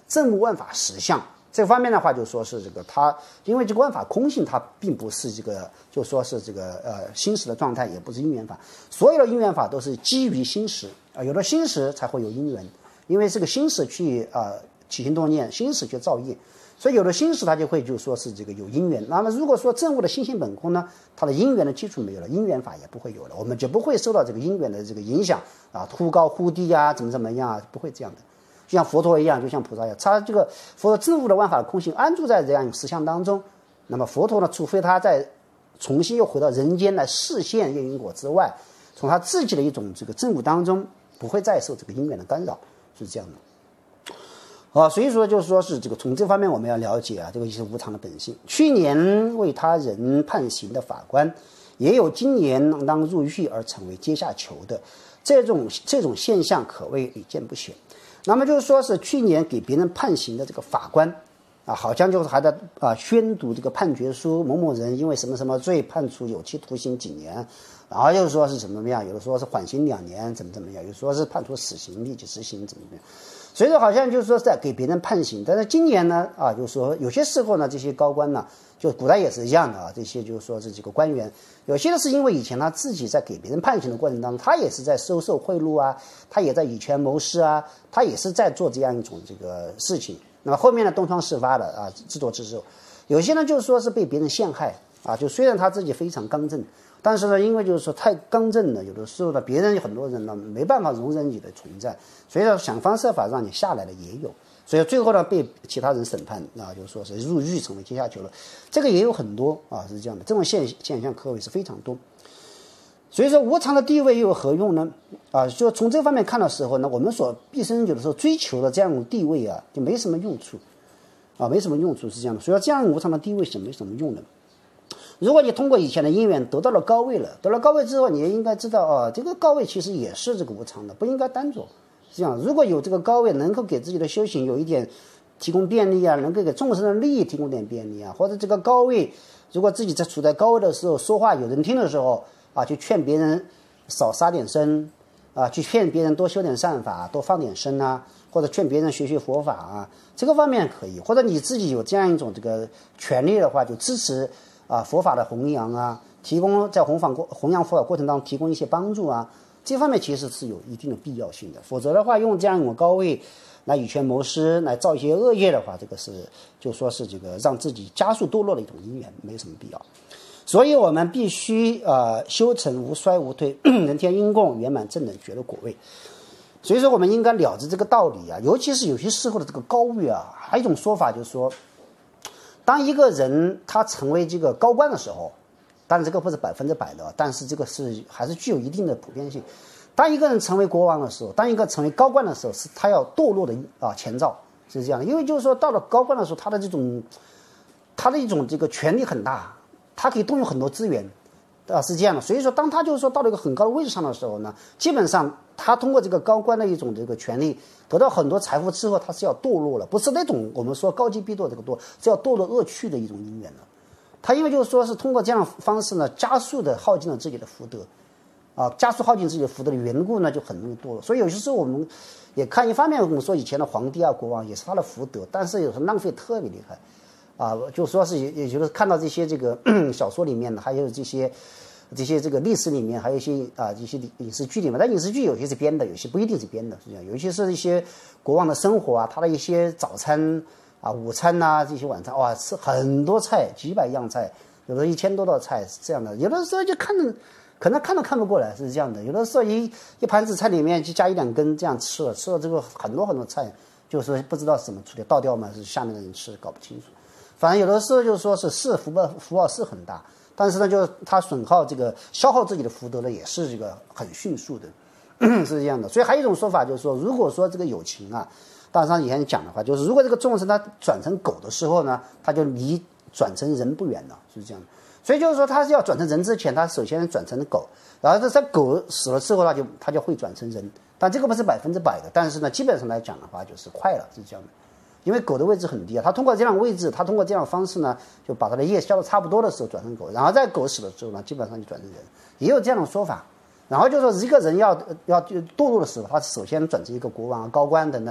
正无万法实相。这方面的话，就说是这个它，因为这个万法空性，它并不是这个，就说是这个心识的状态，也不是因缘法。所有的因缘法都是基于心识有了心识才会有因缘，因为这个心识去起心动念，心识去造业，所以有了心识，它就会就说是这个有因缘。那么如果说证悟的心性本空呢，它的因缘的基础没有了，因缘法也不会有了，我们就不会受到这个因缘的这个影响忽高忽低怎么样不会这样的。就像佛陀一样，就像菩萨一样，他这个佛陀证悟的万法空性安住在这样一个实相当中。那么佛陀呢，除非他再重新又回到人间来示现业因果之外，从他自己的一种这个证悟当中，不会再受这个因缘的干扰，是这样的。所以说就是说是这个从这方面我们要了解这个就是无常的本性。去年为他人判刑的法官，也有今年当入狱而成为阶下囚的，这种现象可谓屡见不鲜。那么就是说是去年给别人判刑的这个法官好像就是还在宣读这个判决书，某某人因为什么什么罪判处有期徒刑几年，然后又说是怎么样，有的说是缓刑2年怎么样，有的说是判处死刑立即执行怎么样。所以说好像就是说在给别人判刑。但是今年呢就是说有些时候呢，这些高官呢，就古代也是一样的这些就是说是这个官员，有些的是因为以前他自己在给别人判刑的过程当中，他也是在收受贿赂他也在以权谋私他也是在做这样一种这个事情。那么后面呢，东窗事发的自作自受。有些呢就是说是被别人陷害就虽然他自己非常刚正，但是呢，因为就是说太刚正了，有的时候呢，别人很多人呢没办法容忍你的存在，所以说想方设法让你下来的也有。所以最后呢，被其他人审判就是说是入狱成为阶下囚了，这个也有很多是这样的，这种现象可谓是非常多。所以说无常的地位又有何用呢？就从这方面看的时候呢，我们所毕生有的时候追求的这样一种地位就没什么用处没什么用处，是这样的。所以说这样无常的地位是没什么用的。如果你通过以前的因缘得到了高位了，得了高位之后，你也应该知道这个高位其实也是这个无常的，不应该单着。是这样，如果有这个高位能够给自己的修行有一点提供便利能够给众生的利益提供点便利或者这个高位，如果自己在处在高位的时候说话有人听的时候去劝别人少杀点生去劝别人多修点善法，多放点生或者劝别人学佛法这个方面可以。或者你自己有这样一种这个权利的话，就支持佛法的弘扬提供在弘扬佛法过程当中提供一些帮助这方面其实是有一定的必要性的。否则的话，用这样一种高位来以权谋私，来造一些恶业的话，这个是就说是这个让自己加速堕落的一种因缘，没有什么必要。所以我们必须修成无衰无退，人天因共，圆满正等觉的果位。所以说我们应该了知这个道理尤其是有些时候的这个高位还有一种说法就是说，当一个人他成为这个高官的时候，当然这个不是100%的，但是这个还是具有一定的普遍性。当一个人成为国王的时候，当一个成为高官的时候，是他要堕落的前兆，是这样的。因为就是说到了高官的时候，他的一种这个权力很大，他可以动用很多资源是这样的。所以说当他就是说到了一个很高的位置上的时候呢，基本上他通过这个高官的一种这个权力得到很多财富之后，他是要堕落了，不是那种我们说高级必堕这个堕，是要堕落恶趣的一种因缘了。他因为就是说是通过这样的方式呢，加速的耗尽了自己的福德加速耗尽自己的福德的缘故呢，就很容易堕落。所以有些时候我们也看，一方面我们说以前的皇帝国王也是他的福德，但是有时候浪费特别厉害就说是也就是看到这些这个小说里面的，还有这些这个历史里面，还有一些一些影视剧里面，但影视剧有些是编的，有些不一定是编的，是这样。有些是一些国王的生活他的一些早餐午餐这些晚餐吃很多菜，几百样菜，有的1000多道菜是这样的。有的时候就可能看都看不过来，是这样的。有的时候一盘子菜里面就加1、2根这样吃了这个很多菜，就是不知道是怎么处理，倒掉嘛，是下面的人吃，搞不清楚。反正有的时候就是说是福报是很大，但是呢，就是他消耗自己的福德呢，也是这个很迅速的，是这样的。所以还有一种说法就是说，如果说这个有情大上以前讲的话，就是如果这个众生他转成狗的时候呢，他就离转成人不远了，是这样的。所以就是说，他是要转成人之前，他首先转成狗，然后这狗死了之后，他就会转成人。但这个不是100%的，但是呢，基本上来讲的话，就是快了，是这样的。因为狗的位置很低他通过这样的位置，他通过这样的方式呢，就把他的业消的差不多的时候转成狗，然后在狗死了之后呢，基本上就转成人，也有这样的说法。然后就说一个人要堕落的时候，他首先转成一个国王高官等等，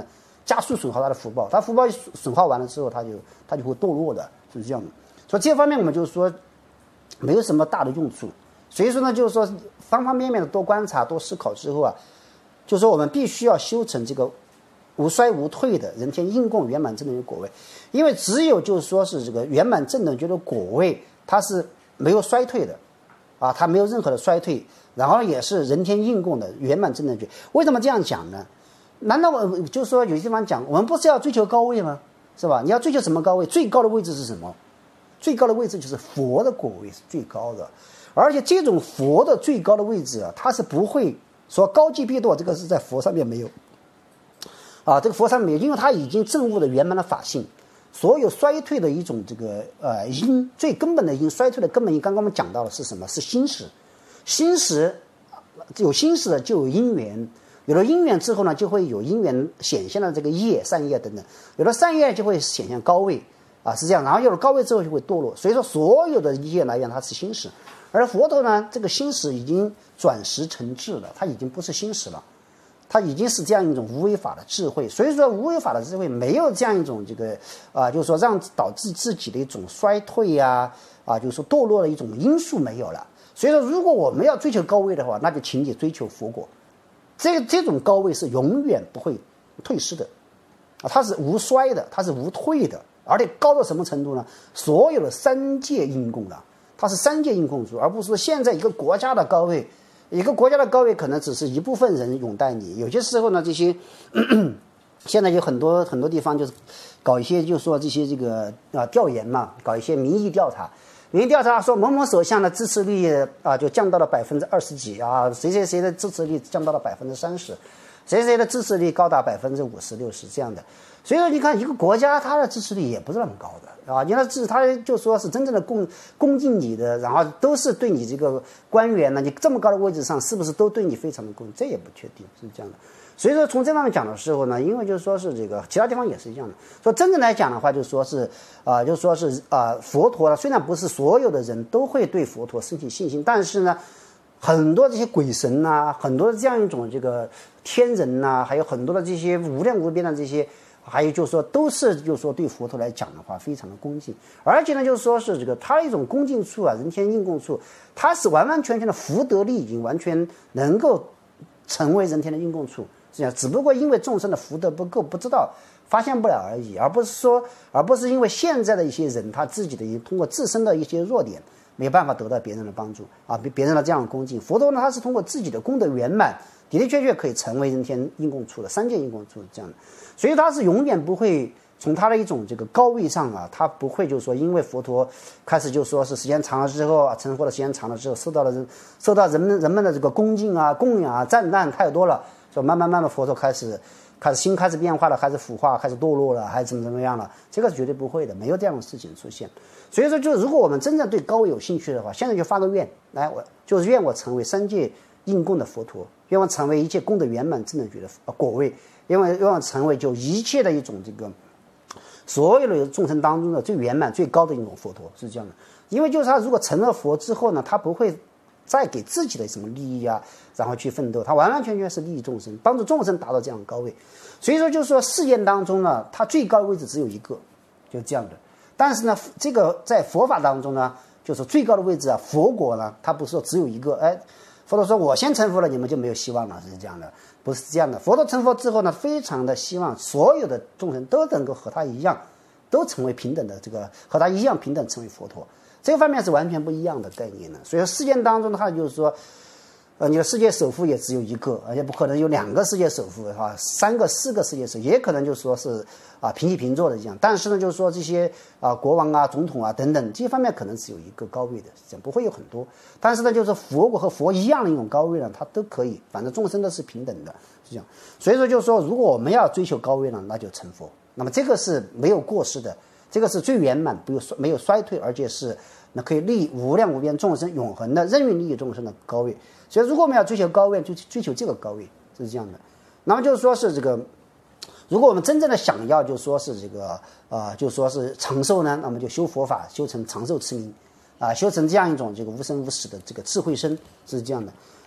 加速损耗他的福报，他福报损耗完了之后，他就会堕落的，是这样的。所以这方面我们就是说没有什么大的用处。所以说呢，就是说方方面面的多观察、多思考之后啊，就是说我们必须要修成这个无衰无退的人天应供圆满正等觉果位，因为只有就是说是这个圆满正等觉的果位，它是没有衰退的啊，它没有任何的衰退，然后也是人天应供的圆满正等觉。为什么这样讲呢？难道我就是说有些地方讲，我们不是要追求高位吗？是吧？你要追求什么高位？最高的位置是什么？最高的位置就是佛的果位是最高的，而且这种佛的最高的位置啊，它是不会说高低必堕，这个是在佛上面没有啊，这个佛上面没有，因为它已经证悟了圆满的法性。所有衰退的一种这个因，最根本的因，衰退的根本因，刚刚我们讲到的是什么？是心识。心识有心识的就有因缘，有了因缘之后呢，就会有因缘显现了这个业、善业等等，有了善业就会显现高位啊，是这样。然后有了高位之后就会堕落。所以说，所有的业来源它是心识，而佛陀呢，这个心识已经转识成智了，它已经不是心识了。它已经是这样一种无为法的智慧，所以说无为法的智慧没有这样一种这个就是说让导致自己的一种衰退呀就是说堕落的一种因素没有了。所以说，如果我们要追求高位的话，那就请你追求佛果，这种高位是永远不会退失的啊，它是无衰的，它是无退的，而且高到什么程度呢？所有的三界应供的，它是三界应供处，而不是说现在一个国家的高位。一个国家的高位可能只是一部分人拥戴你，有些时候呢，这些现在有很多地方就是搞一些，就是说这些这个调研嘛，搞一些民意调查。民意调查说某某首相的支持率就降到了20%几啊，谁谁谁的支持率降到了30%，谁谁的支持率高达50%、60%这样的。所以说，你看一个国家，它的支持率也不是那么高的啊。你看，他就说是真正的恭敬你的，然后都是对你这个官员呢，你这么高的位置上，是不是都对你非常的恭敬？这也不确定，是这样的。所以说，从这方面讲的时候呢，因为就是说是这个其他地方也是一样的。说真正来讲的话，就是说是佛陀呢，虽然不是所有的人都会对佛陀升起信心，但是呢，很多这些鬼神呐，很多这样一种这个天人呐，还有很多的这些无量无边的这些。还有就是说，都是就是说对佛陀来讲的话，非常的恭敬，而且呢，就是说是这个他一种恭敬处啊，人天应供处，他是完完全全的福德力已经完全能够成为人天的应供处，是这样。只不过因为众生的福德不够，不知道发现不了而已，而不是因为现在的一些人他自己的通过自身的一些弱点，没办法得到别人的帮助啊，别人的这样的恭敬。佛陀呢，他是通过自己的功德圆满，的的确确可以成为人天应供处的三界应供处这样的。所以他是永远不会从他的一种这个高位上啊，他不会就是说因为佛陀开始就说是时间长了之后啊，成佛的时间长了之后，受到人们的这个恭敬啊、供养啊、赞叹太多了，说慢慢佛陀开始心开始变化了，开始腐化，开始堕落了，还是怎么样了？这个是绝对不会的，没有这样的事情出现。所以说，就如果我们真正对高位有兴趣的话，现在就发个愿，来，我就是愿我成为三界应供的佛陀，愿我成为一切功德圆满正等觉的果位。因为要成为就一切的一种这个所有的众生当中的最圆满最高的一种佛陀，是这样的。因为就是他如果成了佛之后呢，他不会再给自己的什么利益啊，然后去奋斗，他完完全全是利益众生，帮助众生达到这样的高位。所以说就是说世间当中呢，他最高的位置只有一个，就这样的。但是呢，这个在佛法当中呢，就是最高的位置啊，佛果呢，它不是说只有一个，佛陀说我先成佛了，你们就没有希望了，是这样的。不是这样的，佛陀成佛之后呢，非常的希望所有的众生都能够和他一样，都成为平等的这个和他一样平等成为佛陀，这个方面是完全不一样的概念的。所以世间当中的话，就是说，你的世界首富也只有一个，而且不可能有2个世界首富3个、4个世界首富，也可能就是说是平起平坐的这样。但是呢，就是说这些国王啊、总统啊等等这方面可能只有一个高位的，这样不会有很多。但是呢，就是佛果和佛一样的一种高位呢，它都可以，反正众生都是平等的，是这样。所以说，就是说，如果我们要追求高位呢，那就成佛。那么这个是没有过失的，这个是最圆满，没有衰退，而且是那可以利益无量无边众生永恒的任运利益众生的高位。所以，如果我们要追求高位，就追求这个高位，是这样的。那么就是说是这个，如果我们真正的想要，就说是这个就说是长寿呢，那么就修佛法，修成长寿持名修成这样一种这个无生无死的这个智慧身，是这样的。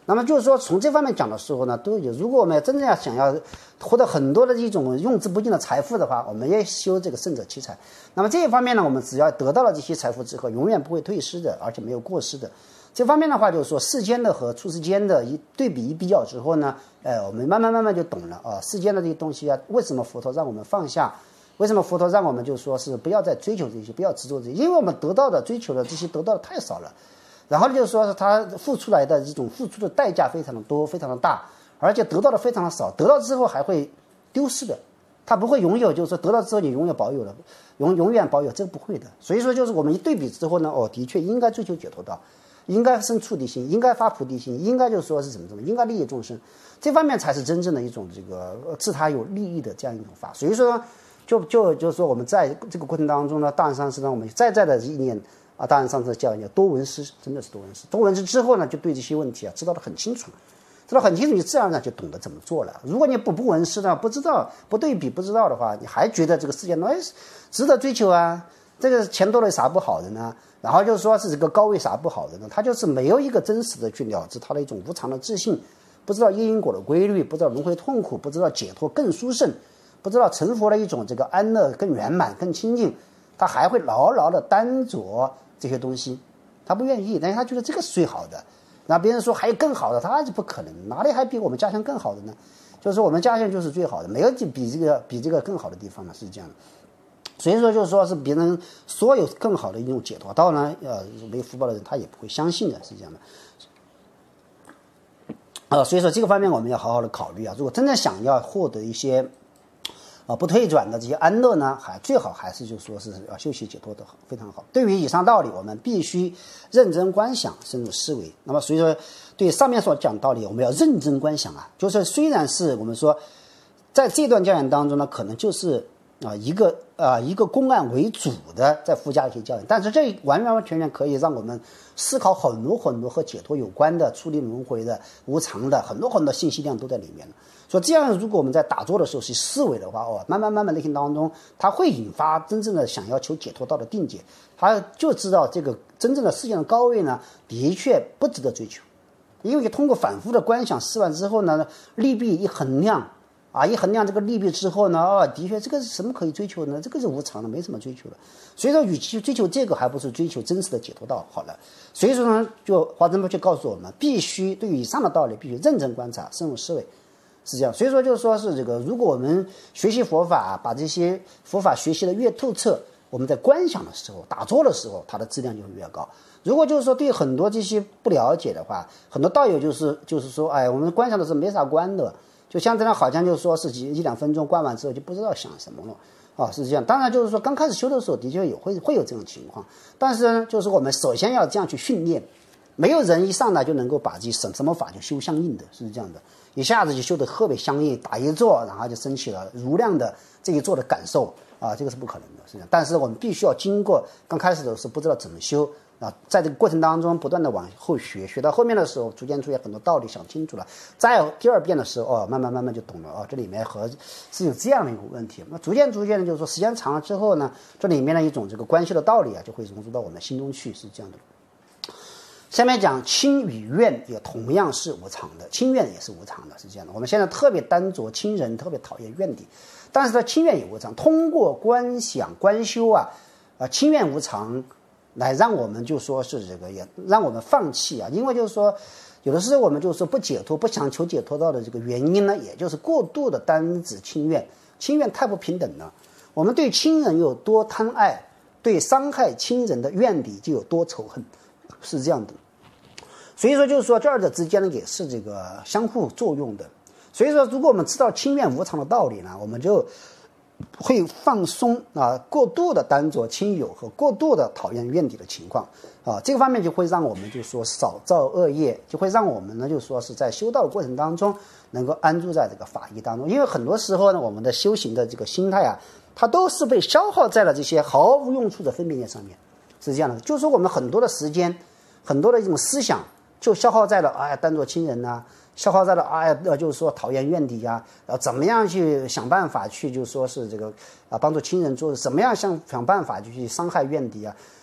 那么就是说，从这方面讲的时候呢，都有。如果我们真正想要获得很多的一种用之不尽的财富的话，我们要修这个圣者七彩。那么这一方面呢，我们只要得到了这些财富之后，永远不会退失的，而且没有过失的。这方面的话，就是说世间的和出世间的一对比一比较之后呢，我们慢慢就懂了啊，世间的这些东西啊，为什么佛陀让我们放下？为什么佛陀让我们就说是不要再追求这些，不要执着这些？因为我们得到的、追求的这些得到的太少了。然后就是说，他付出来的这种付出的代价非常的多，非常的大，而且得到的非常的少，得到之后还会丢失的，他不会拥有，就是说得到之后你永远保有了，永远保有，这个不会的。所以说，就是我们一对比之后呢，的确应该追求解脱道，应该生触地心，应该发菩提心，应该就是说是怎么，应该利益众生，这方面才是真正的一种这个自他有利益的这样一种法。所以说，就是说我们在这个过程当中呢，大人上师让我们在的意念。大人上次教育多闻思，真的是多闻思。多闻思之后呢，就对这些问题知道得很清楚，你自然而然就懂得怎么做了。如果你不闻思呢，不知道不对比不知道的话，你还觉得这个世界值得追求啊，这个钱多了有啥不好的呢？然后就是说是这个高位啥不好的呢？他就是没有一个真实的去了知他的一种无常的自信，不知道因果的规律，不知道轮回痛苦，不知道解脱更殊胜，不知道成佛的一种这个安乐更圆满更清净，他还会牢牢的担着这些东西，他不愿意，但是他觉得这个是最好的。那别人说还有更好的，他就不可能，哪里还比我们家乡更好的呢？就是说我们家乡就是最好的，没有比这个更好的地方了，是这样的。所以说就是说是别人所有更好的一种解脱道呢，没有福报的人他也不会相信的，是这样的。所以说这个方面我们要好好的考虑啊。如果真的想要获得一些不退转的这些安乐呢，最好还是就说是要修习解脱的非常好。对于以上道理，我们必须认真观想，深入思维。那么所以说，对上面所讲道理，我们要认真观想啊。就是虽然是我们说，在这段教言当中呢，可能就是一个公案为主的在附加一些教言，但是这完全可以让我们思考很多和解脱有关的、出离轮回的、无常的很多信息量都在里面了。所以这样，如果我们在打坐的时候去思维的话，慢慢内心当中，它会引发真正的想要求解脱道的定解，他就知道这个真正的世界的高位呢，的确不值得追求，因为通过反复的观想思完之后呢，利弊一衡量。一衡量这个利弊之后呢，的确这个是什么可以追求呢？这个是无常的，没什么追求的。所以说，与其追求这个，还不是追求真实的解脱道好了。所以说呢，就华严就告诉我们，必须对于以上的道理，必须认真观察，深入思维，是这样。所以说，就是说是这个，如果我们学习佛法，把这些佛法学习的越透彻，我们在观想的时候、打坐的时候，它的质量就会越高。如果就是说对很多这些不了解的话，很多道友就是说，我们观想的时候没啥观的。就像这样，好像就是说是一两分钟观完之后就不知道想什么了是这样。当然就是说刚开始修的时候的确会有这种情况，但是呢，就是我们首先要这样去训练，没有人一上来就能够把这什么法就修相应的，是这样的，一下子就修得特别相应，打一坐然后就升起了如量的这一坐的感受这个是不可能的，是这样。但是我们必须要经过刚开始的时候不知道怎么修。在这个过程当中不断的往后学到后面的时候，逐渐出现很多道理想清楚了，再第二遍的时候慢慢就懂了这里面是有这样的一个问题。那逐渐的就是说时间长了之后呢，这里面的一种这个关系的道理就会融入到我们心中去，是这样的。下面讲亲与怨也同样是无常的，亲怨也是无常的，是这样的。我们现在特别担着亲人，特别讨厌怨敌，但是呢亲怨也无常，通过观想观修亲怨无常来让我们就说是这个，也让我们放弃因为就是说有的时候我们就是说不解脱，不想求解脱道的这个原因呢，也就是过度的担子亲怨太不平等了。我们对亲人有多贪爱，对伤害亲人的怨敌就有多仇恨，是这样的。所以说就是说这二者之间呢也是这个相互作用的。所以说如果我们知道亲怨无常的道理呢，我们就会放松过度的担着亲友和过度的讨厌怨敌的情况这个方面就会让我们就说少造恶业，就会让我们呢就说是在修道的过程当中能够安住在这个法义当中。因为很多时候呢，我们的修行的这个心态它都是被消耗在了这些毫无用处的分别念上面，是这样的。就是说我们很多的时间，很多的一种思想就消耗在了担着亲人消耗在了就是说讨厌怨敌怎么样去想办法去就是说是这个帮助亲人做，怎么样想办法去伤害怨敌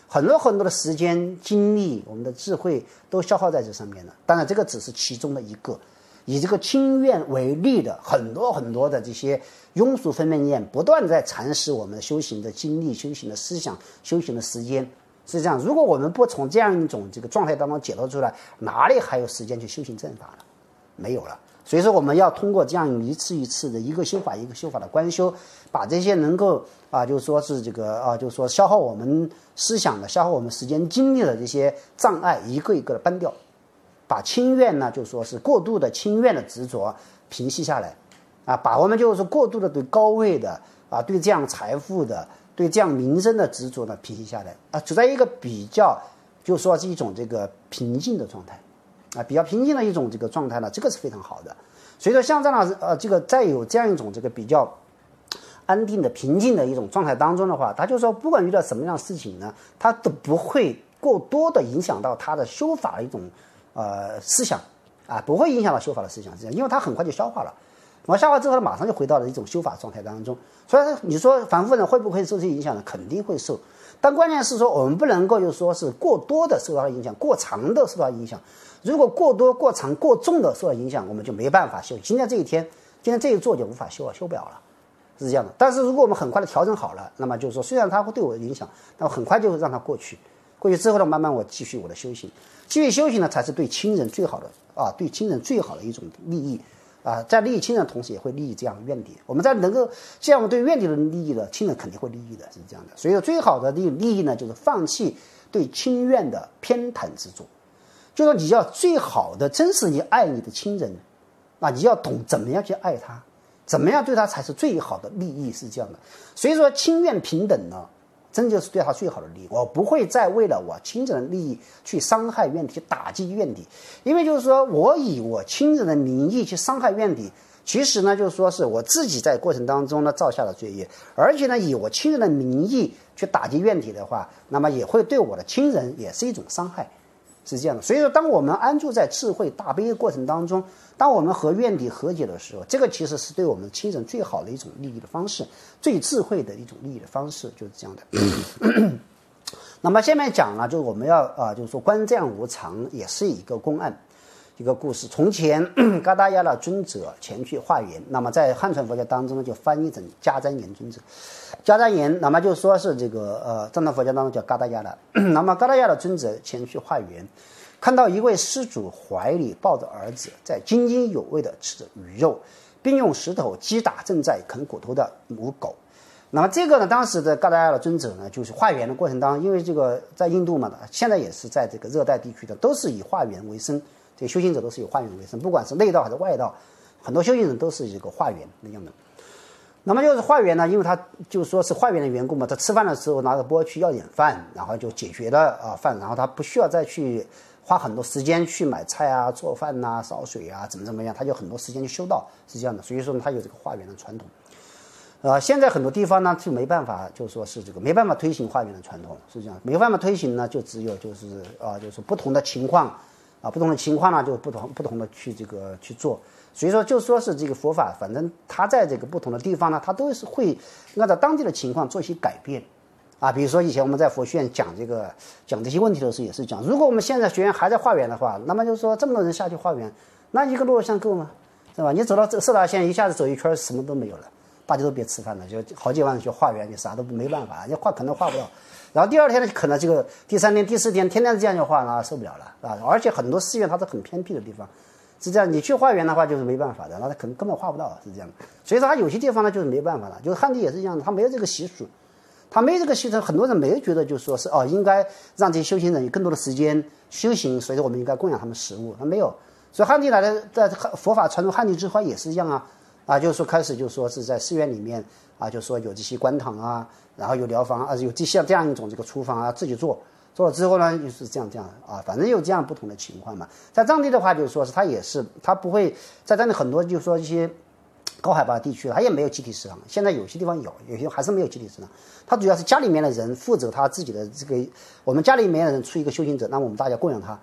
很多很多的时间、精力、我们的智慧都消耗在这上面了。当然，这个只是其中的一个。以这个清苑为例的很多很多的这些庸俗分辨念，不断在蚕食我们修行的精力、修行的思想、修行的时间。是这样，如果我们不从这样一种这个状态当中解脱出来，哪里还有时间去修行正法了？没有了。所以说，我们要通过这样一次一次的一个修法一个修法的观修，把这些能够就是说是这个就是说消耗我们思想的、消耗我们时间精力的这些障碍，一个一个的搬掉。把轻怨呢，就说是过度的轻怨的执着平息下来，把我们就是过度的对高位的对这样财富的、对这样名声的执着呢平息下来，处在一个比较，就说是一种这个平静的状态，比较平静的一种这个状态呢，这个是非常好的。所以说，像这样这个再有这样一种这个比较安定的、平静的一种状态当中的话，他就说不管遇到什么样的事情呢，他都不会过多的影响到他的修法的一种。思想不会影响到修法的思想，因为它很快就消化了。我消化之后，马上就回到了一种修法状态当中。所以你说凡夫人会不会受这些影响呢？肯定会受。但关键是说，我们不能够就是说是过多的受到影响，过长的受到影响。如果过多、过长、过重的受到影响，我们就没办法修。今天这一天，今天这一坐就无法修修不了了，是这样的。但是如果我们很快的调整好了，那么就是说，虽然它会对我的影响，但我很快就会让它过去。过去之后呢，慢慢我继续我的修行。继续修行呢，才是对亲人最好的对亲人最好的一种利益在利益亲人的同时，也会利益这样的怨敌。我们在能够这样对怨敌的利益的，亲人肯定会利益的，是这样的。所以说，最好的利益呢，就是放弃对亲怨的偏袒执着。就说你要最好的，真是你爱你的亲人你要懂怎么样去爱他，怎么样对他才是最好的利益，是这样的。所以说，亲怨平等呢，真就是对他最好的利益。我不会再为了我亲人的利益去伤害怨敌、去打击怨敌，因为就是说我以我亲人的名义去伤害怨敌，其实呢就是说是我自己在过程当中呢造下了罪业，而且呢以我亲人的名义去打击怨敌的话，那么也会对我的亲人也是一种伤害，是这样的。所以说，当我们安住在智慧大悲的过程当中，当我们和怨敌和解的时候，这个其实是对我们亲人最好的一种利益的方式，最智慧的一种利益的方式，就是这样的。那么下面讲呢，就是我们要就是说观这样无常，也是一个公案，一个故事。从前嘎达亚那尊者前去化缘，那么在汉传佛教当中呢，就翻译成迦旃延尊者。迦旃延，那么就说是这个藏传佛教当中叫嘎达亚那。那么嘎达亚那尊者前去化缘，看到一位施主怀里抱着儿子，在津津有味地吃着鱼肉，并用石头击打正在啃骨头的母狗。那么这个呢，当时的嘎达亚那尊者呢，就是化缘的过程当中，因为这个在印度嘛，现在也是在这个热带地区的，都是以化缘为生，这个修行者都是以化缘为生，不管是内道还是外道，很多修行人都是这个化缘那样的。那么就是化缘呢，因为他就是说是化缘的缘故嘛，他吃饭的时候拿着钵去要点饭，然后就解决了饭，然后他不需要再去花很多时间去买菜做饭烧水怎么样，他就很多时间去修道，是这样的。所以说他有这个化缘的传统。现在很多地方呢就没办法，就说是这个没办法推行化缘的传统，是这样，没办法推行呢，就只有就是就是不同的情况不同的情况呢就不同的去这个去做。所以说就说是这个佛法，反正它在这个不同的地方呢，它都是会按照当地的情况做一些改变比如说以前我们在佛学院讲这些问题的时候也是讲，如果我们现在学员还在化缘的话，那么就是说这么多人下去化缘，那一个路上够吗？是吧？你走到这色达县一下子走一圈什么都没有了，大家都别吃饭了，就好几万人去化缘，你啥都没办法，你可能化不到。然后第二天呢，可能这个第三天、第四天，天天这样就化受不了了而且很多寺院它是很偏僻的地方，是这样，你去化缘的话就是没办法的，那他可能根本化不到，是这样的。所以说他有些地方呢就是没办法了，就是汉地也是一样的，他没有这个习俗，他没有这个习俗，很多人没有觉得就说是应该让这些修行人有更多的时间修行，所以说我们应该供养他们食物，他没有。所以汉地来的在佛法传入汉地之后也是一样就是说开始就说是在寺院里面就说有这些官堂然后有疗房有这样一种这个厨房自己做了之后呢，就是这样反正有这样不同的情况嘛。在藏地的话，就是说是他不会在藏地很多就是说一些高海拔的地区，他也没有集体食堂。现在有些地方有些还是没有集体食堂。他主要是家里面的人负责他自己的这个，我们家里面的人出一个修行者，那我们大家供养他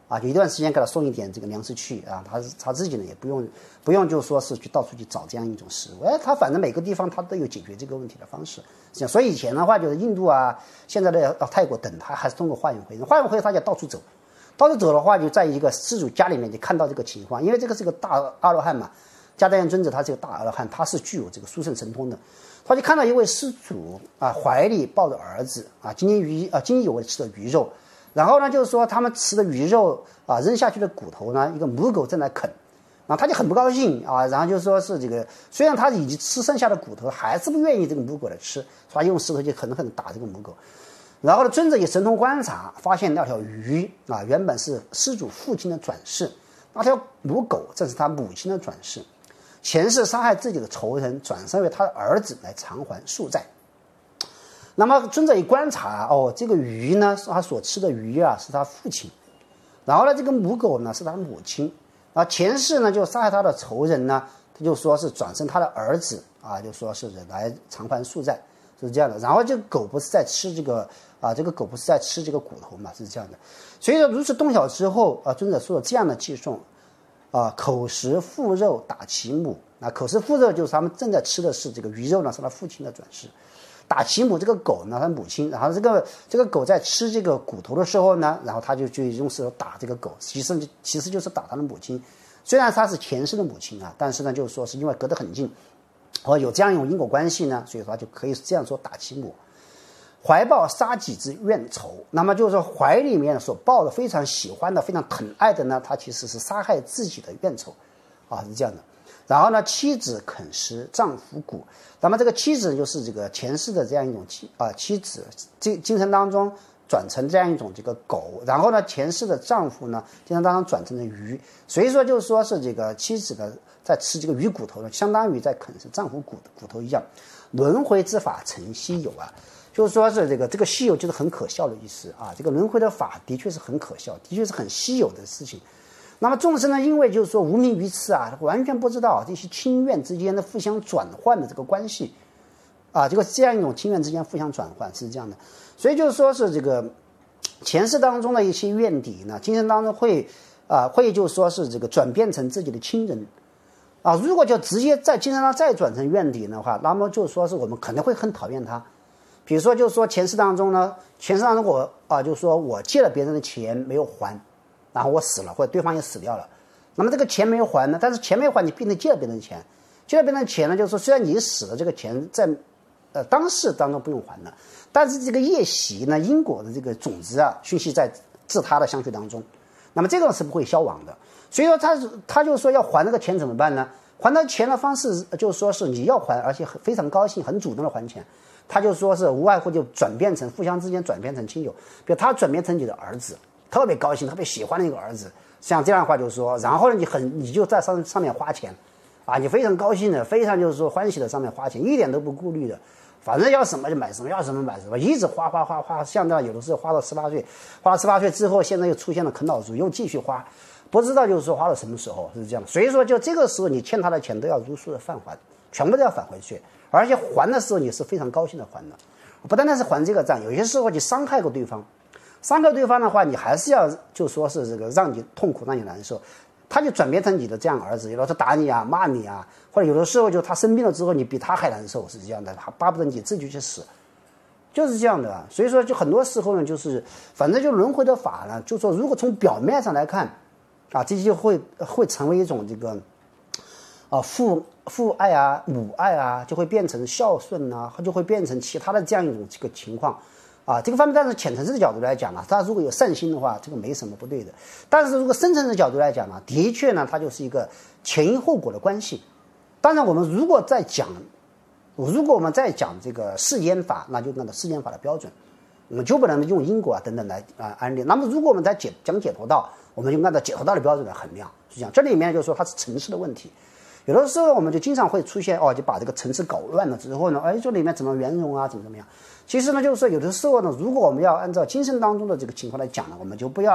啊，有一段时间给他送一点这个粮食去啊，他自己呢也不用就说是去到处去找这样一种食物，他反正每个地方他都有解决这个问题的方式。所以以前的话就是印度啊，现在的泰国等，他还是通过化缘会，化缘会他就到处走，到处走的话就在一个施主家里面就看到这个情况，因为这个是个大阿罗汉嘛，迦叶尊者他是个大阿罗汉，他是具有这个殊胜神通的，他就看到一位施主啊怀里抱着儿子啊津津有味吃的鱼肉。然后呢，就是说他们吃的鱼肉啊，扔下去的骨头呢，一个母狗正在啃，然后他就很不高兴啊，然后就说是这个，虽然他已经吃剩下的骨头，还是不愿意这个母狗来吃，所以用石头就狠狠地打这个母狗。然后呢，尊者以神通观察，发现那条鱼啊，原本是施主父亲的转世，那条母狗正是他母亲的转世，前世杀害自己的仇人，转生为他的儿子来偿还宿债。那么尊者一观察，这个鱼呢是他所吃的鱼啊，是他父亲，然后呢这个母狗呢是他母亲，啊前世呢就杀害他的仇人呢，他就说是转生他的儿子啊，就说是来偿还宿债，是这样的。然后这个狗不是在吃这个狗不是在吃这个骨头嘛，是这样的。所以说如此洞晓之后啊，尊者说了这样的寄送啊，口食腹肉打其母啊，口食腹肉就是他们正在吃的是这个鱼肉呢，是他父亲的转世。打其母这个狗呢，他母亲，然后这个狗在吃这个骨头的时候呢，然后他就用石头打这个狗，其实就是打他的母亲。虽然他是前世的母亲啊，但是呢，就是说是因为隔得很近，有这样一种因果关系呢，所以说就可以这样说打其母。怀抱杀己之怨仇，那么就是说怀里面所抱的非常喜欢的、非常疼爱的呢，他其实是杀害自己的怨仇啊，是这样的。然后呢，妻子啃食丈夫骨，那么这个妻子就是这个前世的这样一种妻子，精神当中转成这样一种这个狗，然后呢，前世的丈夫呢，精神当中转成了鱼，所以说就是说是这个妻子呢在吃这个鱼骨头呢，相当于在啃食丈夫骨头一样。轮回之法诚稀有啊，就是说是这个稀有就是很可笑的意思啊，这个轮回的法的确是很可笑，的确是很稀有的事情。那么众生呢，因为就是说无名于此啊，完全不知道这些亲怨之间的互相转换的这个关系啊，这样一种亲怨之间互相转换是这样的，所以就是说是这个前世当中的一些怨敌呢，今生当中会就是说是这个转变成自己的亲人啊，如果就直接在今生当中再转成怨敌的话，那么就是说是我们可能会很讨厌他。比如说就是说前世当中我就是说我借了别人的钱没有还。然后我死了，或者对方也死掉了，那么这个钱没有还呢？但是钱没有还，你并且借了别人的钱，借了别人的钱呢，就是说虽然你死了，这个钱在当世当中不用还的，但是这个业习呢，因果的这个种子啊，讯息在自他的相续当中，那么这个是不会消亡的。所以说他就是说要还这个钱怎么办呢？还到钱的方式就是说是你要还，而且非常高兴、很主动的还钱。他就说是无外乎就转变成互相之间转变成亲友，比如他转变成你的儿子。特别高兴，特别喜欢的一个儿子，像这样的话就是说，然后呢，你就在上面花钱，啊，你非常高兴的，非常就是说欢喜的上面花钱，一点都不顾虑的，反正要什么就买什么，要什么买什么，一直花，像这样有的时候花到18岁，花到18岁之后，现在又出现了啃老族，又继续花，不知道就是说花到什么时候是这样，所以说就这个时候你欠他的钱都要如数的返还，全部都要返回去，而且还的时候你是非常高兴的还的，不单单是还这个账，有些时候你伤害过对方。伤害对方的话，你还是要就说是这个让你痛苦，让你难受，他就转变成你的这样儿子，有的时候打你啊、骂你啊，或者有的时候就他生病了之后，你比他还难受，是这样的，他巴不得你自己去死，就是这样的。所以说，就很多时候呢，就是反正就轮回的法呢，就说如果从表面上来看，啊，这就会成为一种这个父爱啊、母爱啊，就会变成孝顺啊，就会变成其他的这样一种这个情况。啊，这个方面，但是浅层次的角度来讲呢，他如果有善心的话，这个没什么不对的。但是如果深层次的角度来讲呢，的确呢，它就是一个前因后果的关系。当然，我们如果我们在讲这个世间法，那就按照世间法的标准，我们就不能用因果啊等等来安利。那么，如果我们在讲解脱道，我们就按照解脱道的标准来衡量，是这样。这里面就是说它是层次的问题。有的时候我们就经常会出现就把这个层次搞乱了之后呢，这里面怎么圆融啊，怎么样？其实呢，就是说有的时候呢，如果我们要按照今生当中的这个情况来讲呢，我们就不要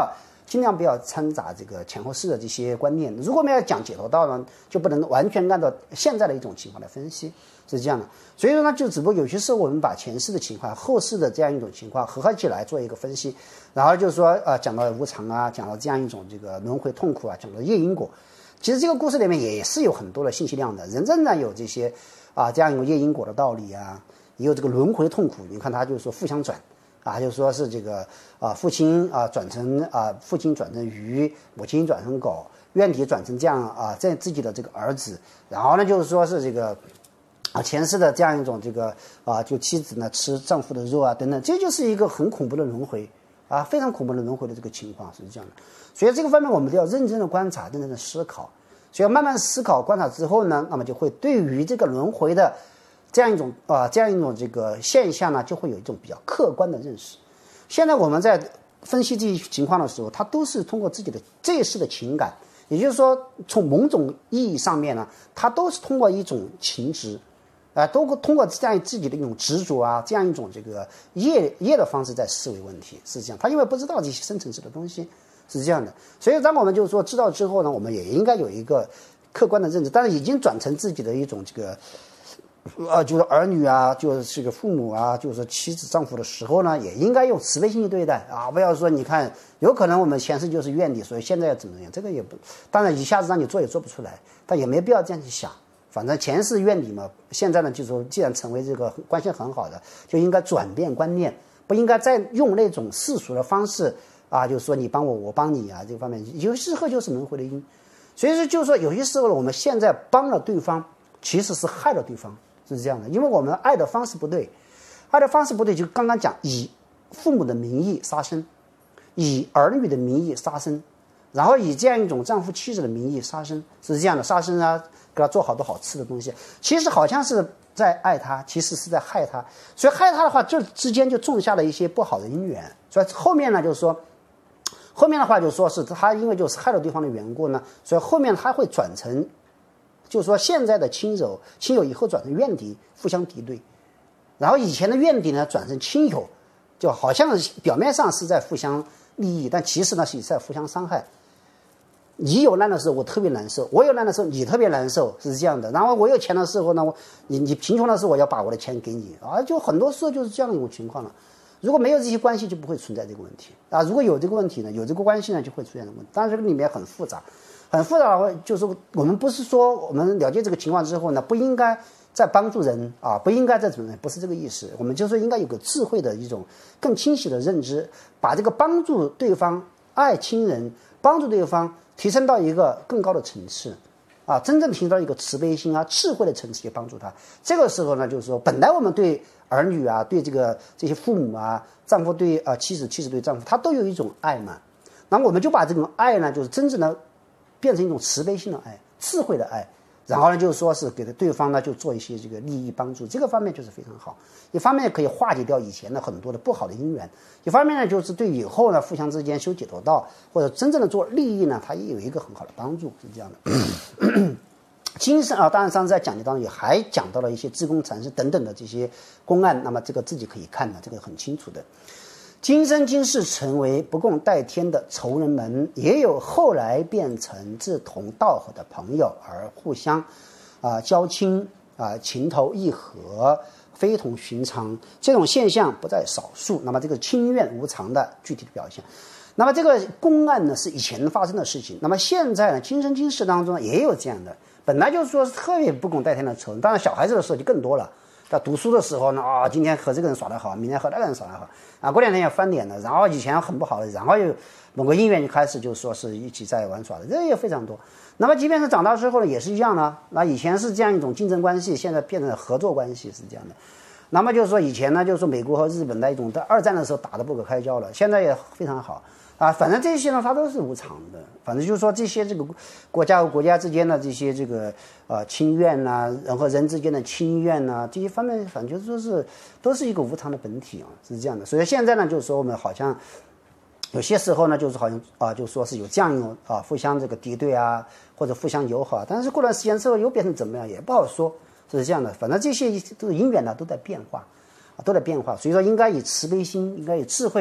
尽量不要掺杂这个前后世的这些观念。如果我们要讲解脱道呢，就不能完全按照现在的一种情况来分析，是这样的。所以说呢，就只不过有些时候我们把前世的情况、后世的这样一种情况合起来做一个分析，然后就是说讲到无常啊，讲到这样一种这个轮回痛苦啊，讲到业因果。其实这个故事里面也是有很多的信息量的，人仍然有这些这样一种业因果的道理啊，也有这个轮回痛苦。你看他就是说互相转就是说是这个父亲转成父亲转成鱼，母亲转成狗，怨体转成这样在自己的这个儿子，然后呢就是说是这个前世的这样一种这个就妻子呢吃丈夫的肉啊等等，这就是一个很恐怖的轮回非常恐怖的轮回的这个情况是这样的。所以这个方面我们都要认真的观察，认真的思考。所以要慢慢思考观察之后呢，那么就会对于这个轮回的这样一种这个现象呢，就会有一种比较客观的认识。现在我们在分析这些情况的时候，它都是通过自己的这一世的情感，也就是说从某种意义上面呢，它都是通过一种情执都通过这样自己的一种执着这样一种这个业的方式在思维问题，是这样。他因为不知道这些深层次的东西，是这样的。所以当我们就是说知道之后呢，我们也应该有一个客观的认知，但是已经转成自己的一种这个就是儿女就是这个父母就是妻子丈夫的时候呢，也应该用慈悲心去对待不要说你看有可能我们前世就是怨敌，所以现在要怎么样，这个也不，当然一下子让你做也做不出来，但也没必要这样去想。反正前世怨敌嘛，现在呢就是说既然成为这个关系很好的，就应该转变观念，不应该再用那种世俗的方式就是说你帮我我帮你这个方面，有些时候就是轮回的因。所以说就是说有些时候我们现在帮了对方，其实是害了对方，是这样的。因为我们爱的方式不对，就刚刚讲以父母的名义杀生，以儿女的名义杀生，然后以这样一种丈夫妻子的名义杀生，是这样的。杀生给他做好多好吃的东西，其实好像是在爱他，其实是在害他。所以害他的话，这之间就种下了一些不好的因缘。所以后面呢，就是说，后面的话就是说是他因为就是害了对方的缘故呢，所以后面他会转成，就是说现在的亲友以后转成怨敌，互相敌对。然后以前的怨敌呢转成亲友，就好像表面上是在互相利益，但其实呢是在互相伤害。你有难的时候我特别难受，我有难的时候你特别难受，是这样的。然后我有钱的时候呢，你贫穷的时候我要把我的钱给你就很多时候就是这样一种情况了。如果没有这些关系就不会存在这个问题如果有这个问题呢，有这个关系呢就会出现这个问题。当然这个里面很复杂的话，就是我们不是说我们了解这个情况之后呢不应该再帮助人不应该再怎么样，不是这个意思。我们就是应该有个智慧的一种更清晰的认知，把这个帮助对方爱亲人帮助对方提升到一个更高的层次真正提升到一个慈悲心智慧的层次去帮助他。这个时候呢，就是说本来我们对儿女对这些父母丈夫对妻子对丈夫，他都有一种爱嘛。然后我们就把这种爱呢，就是真正的变成一种慈悲心的爱，智慧的爱。然后呢，就是说是给对方呢就做一些这个利益帮助，这个方面就是非常好。一方面可以化解掉以前的很多的不好的因缘，一方面呢就是对以后呢互相之间修解脱道或者真正的做利益呢，它也有一个很好的帮助，是这样的。今生当然上次在讲解当中也还讲到了一些自宫禅师等等的这些公案，那么这个自己可以看的，这个很清楚的。今生今世成为不共戴天的仇人们，也有后来变成志同道合的朋友而互相交亲情投意合，非同寻常。这种现象不在少数。那么这个亲怨无常的具体的表现，那么这个公案呢是以前发生的事情，那么现在呢今生今世当中也有这样的，本来就是说特别不共戴天的仇人，当然小孩子的时候就更多了。在读书的时候呢今天和这个人耍得好，明天和那个人耍得好过两天要翻脸了，然后以前很不好的，然后又某个因缘就开始就说是一起在玩耍的，这也非常多。那么即便是长大之后呢也是一样呢，那以前是这样一种竞争关系，现在变成了合作关系，是这样的。那么就是说以前呢就是说美国和日本的一种在二战的时候打得不可开交了，现在也非常好反正这些呢它都是无常的。反正就是说这些这个国家和国家之间的这些这个亲怨人和人之间的亲怨这些方面反正就是说是都是一个无常的本体是这样的。所以现在呢就是说我们好像有些时候呢就是好像就说是有这样一种互相这个敌对或者互相友好，但是过段时间之后又变成怎么样也不好说，是这样的。反正这些都是因缘呢都在变化，所以说应该以慈悲心，应该以智慧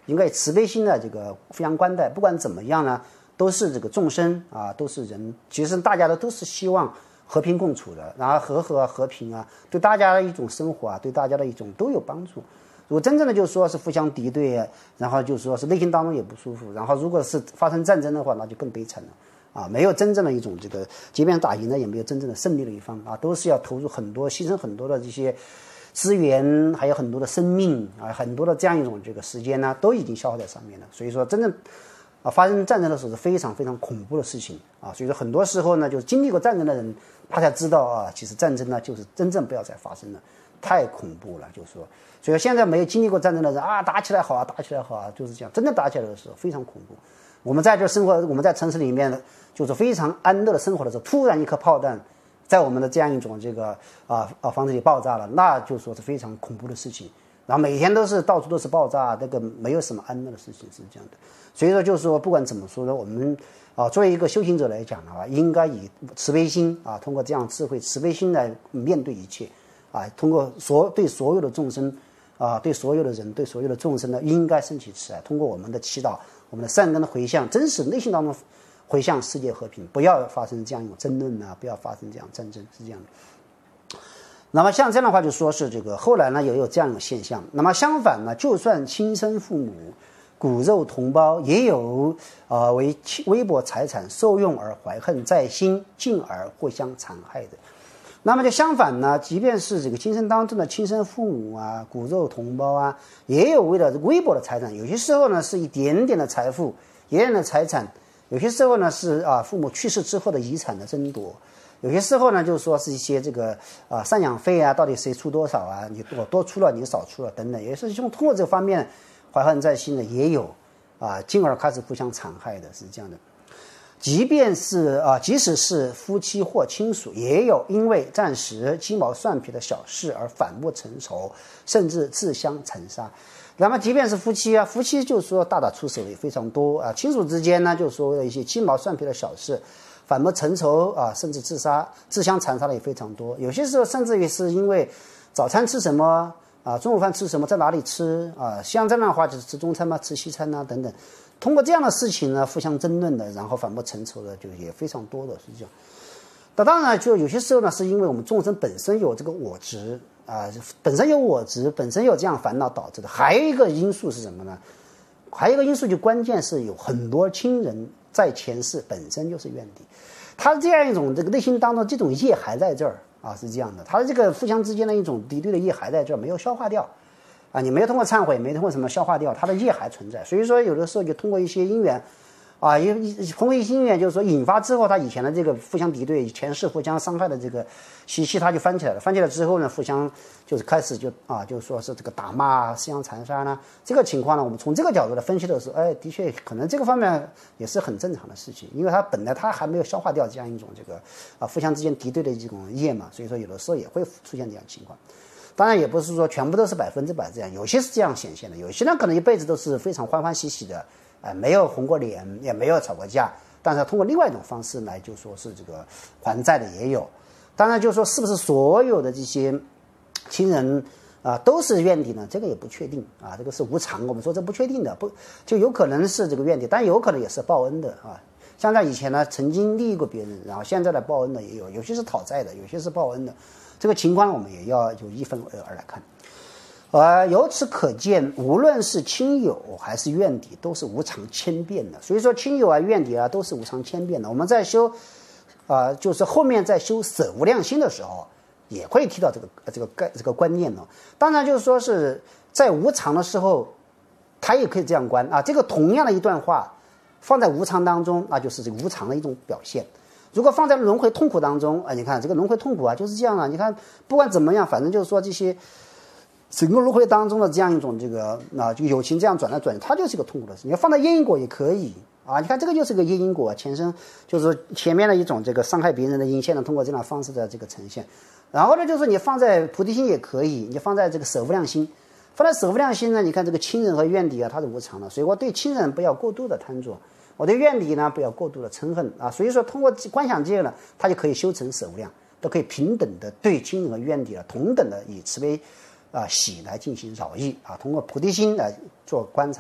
应该以慈悲心的这个互相关待。不管怎么样呢，都是这个众生啊，都是人，其实大家都是希望和平共处的，然后和平啊，对大家的一种生活啊，对大家的一种都有帮助。如果真正的就是说是互相敌对啊，然后就是说是内心当中也不舒服，然后如果是发生战争的话，那就更悲惨了啊！没有真正的一种这个，即便打赢了，也没有真正的胜利的一方啊，都是要投入很多、牺牲很多的这些资源，还有很多的生命啊，很多的这样一种这个时间呢，都已经消耗在上面了。所以说，真正发生战争的时候是非常非常恐怖的事情啊！所以说，很多时候呢，就是经历过战争的人，他才知道啊，其实战争呢，就是真正不要再发生了。太恐怖了，就是说，所以现在没有经历过战争的人啊，打起来好啊，打起来好啊，就是这样。真正打起来的时候非常恐怖。我们在这生活，我们在城市里面就是非常安乐的生活的时候，突然一颗炮弹在我们的这样一种这个房子里爆炸了，那就说是非常恐怖的事情。然后每天都是到处都是爆炸，这个没有什么安乐的事情是这样的。所以说，就是说，不管怎么说呢，我们作为一个修行者来讲的话，应该以慈悲心啊，通过这样智慧、慈悲心来面对一切。通过对所有的众生对所有的人，对所有的众生呢，应该升起慈爱。通过我们的祈祷，我们的善根的回向，真实内心当中回向世界和平，不要发生这样一种争论啊，不要发生这样战争，是这样的。那么像这样的话，就说是这个后来呢也有这样一种现象。那么相反呢，就算亲生父母、骨肉同胞，也有为微薄财产受用而怀恨在心，进而互相残害的。那么就相反呢，即便是这个亲生当中的亲生父母啊、骨肉同胞啊，也有为了微薄的财产，有些时候呢是一点点的财富、一点点的财产，有些时候呢是父母去世之后的遗产的争夺，有些时候呢就是说是一些这个赡养费啊，到底谁出多少啊？我多出了，你少出了等等，也是通过这个方面怀恨在心的也有进而开始互相残害的，是这样的。即使是夫妻或亲属，也有因为暂时鸡毛蒜皮的小事而反目成仇，甚至自相残杀。那么，即便是夫妻夫妻就是说大打出手也非常多亲属之间呢，就是说一些鸡毛蒜皮的小事，反目成仇甚至自相残杀的也非常多。有些时候甚至于是因为早餐吃什么中午饭吃什么，在哪里吃像这样的话就是吃中餐吗？吃西餐等等。通过这样的事情呢，互相争论的，然后反目成仇的，就也非常多的，是这样。那当然，就有些时候呢，是因为我们众生本身有这个我执本身有我执，本身有这样烦恼导致的。还有一个因素是什么呢？还有一个因素就关键是有很多亲人在前世本身就是怨敌，他这样一种这个内心当中这种业还在这儿是这样的，他这个互相之间的一种敌对的业还在这儿，没有消化掉。你没有通过忏悔，没通过什么消化掉，它的业还存在。所以说，有的时候就通过一些因缘，通过一些因缘，就是说引发之后，他以前的这个互相敌对、前世互相伤害的这个习气，他就翻起来了。翻起来之后呢，互相就是开始就说是这个打骂、自相残杀呢。这个情况呢，我们从这个角度来分析的时候，的确可能这个方面也是很正常的事情，因为他本来他还没有消化掉这样一种这个互相之间敌对的这种业嘛，所以说有的时候也会出现这样情况。当然也不是说全部都是100%这样，有些是这样显现的，有些人可能一辈子都是非常欢欢喜喜的，没有红过脸，也没有吵过架，但是通过另外一种方式来就说是这个还债的也有。当然就是说是不是所有的这些亲人都是怨敌呢？这个也不确定这个是无常，我们说这不确定的，就有可能是这个怨敌，但有可能也是报恩的像在以前呢曾经利益过别人，然后现在的报恩的也有，有些是讨债的，有些是报恩的。这个情况我们也要就一分为二来看，由此可见，无论是亲友还是怨敌，都是无常千变的。所以说，亲友怨敌都是无常千变的。我们在修，就是后面在修舍无量心的时候，也会提到这个观念呢。当然，就是说是在无常的时候，他也可以这样观这个同样的一段话，放在无常当中，那就是这个无常的一种表现。如果放在轮回痛苦当中你看这个轮回痛苦就是这样你看不管怎么样，反正就是说这些整个轮回当中的这样一种这个就友情这样转来转去，它就是一个痛苦的事。你要放在业因果也可以你看这个就是个业因果，前身就是前面的一种这个伤害别人的因，现在通过这样的方式的这个呈现。然后呢，就是你放在菩提心也可以，你放在这个舍无量心，放在舍无量心呢，你看这个亲人和怨敌它是无常的，所以我对亲人不要过度的贪着。我对怨敌呢不要过度的嗔恨所以说通过观想界呢，它就可以修成舍无量，都可以平等的对亲人和怨敌同等的以慈悲喜来进行饶益通过菩提心来做观察，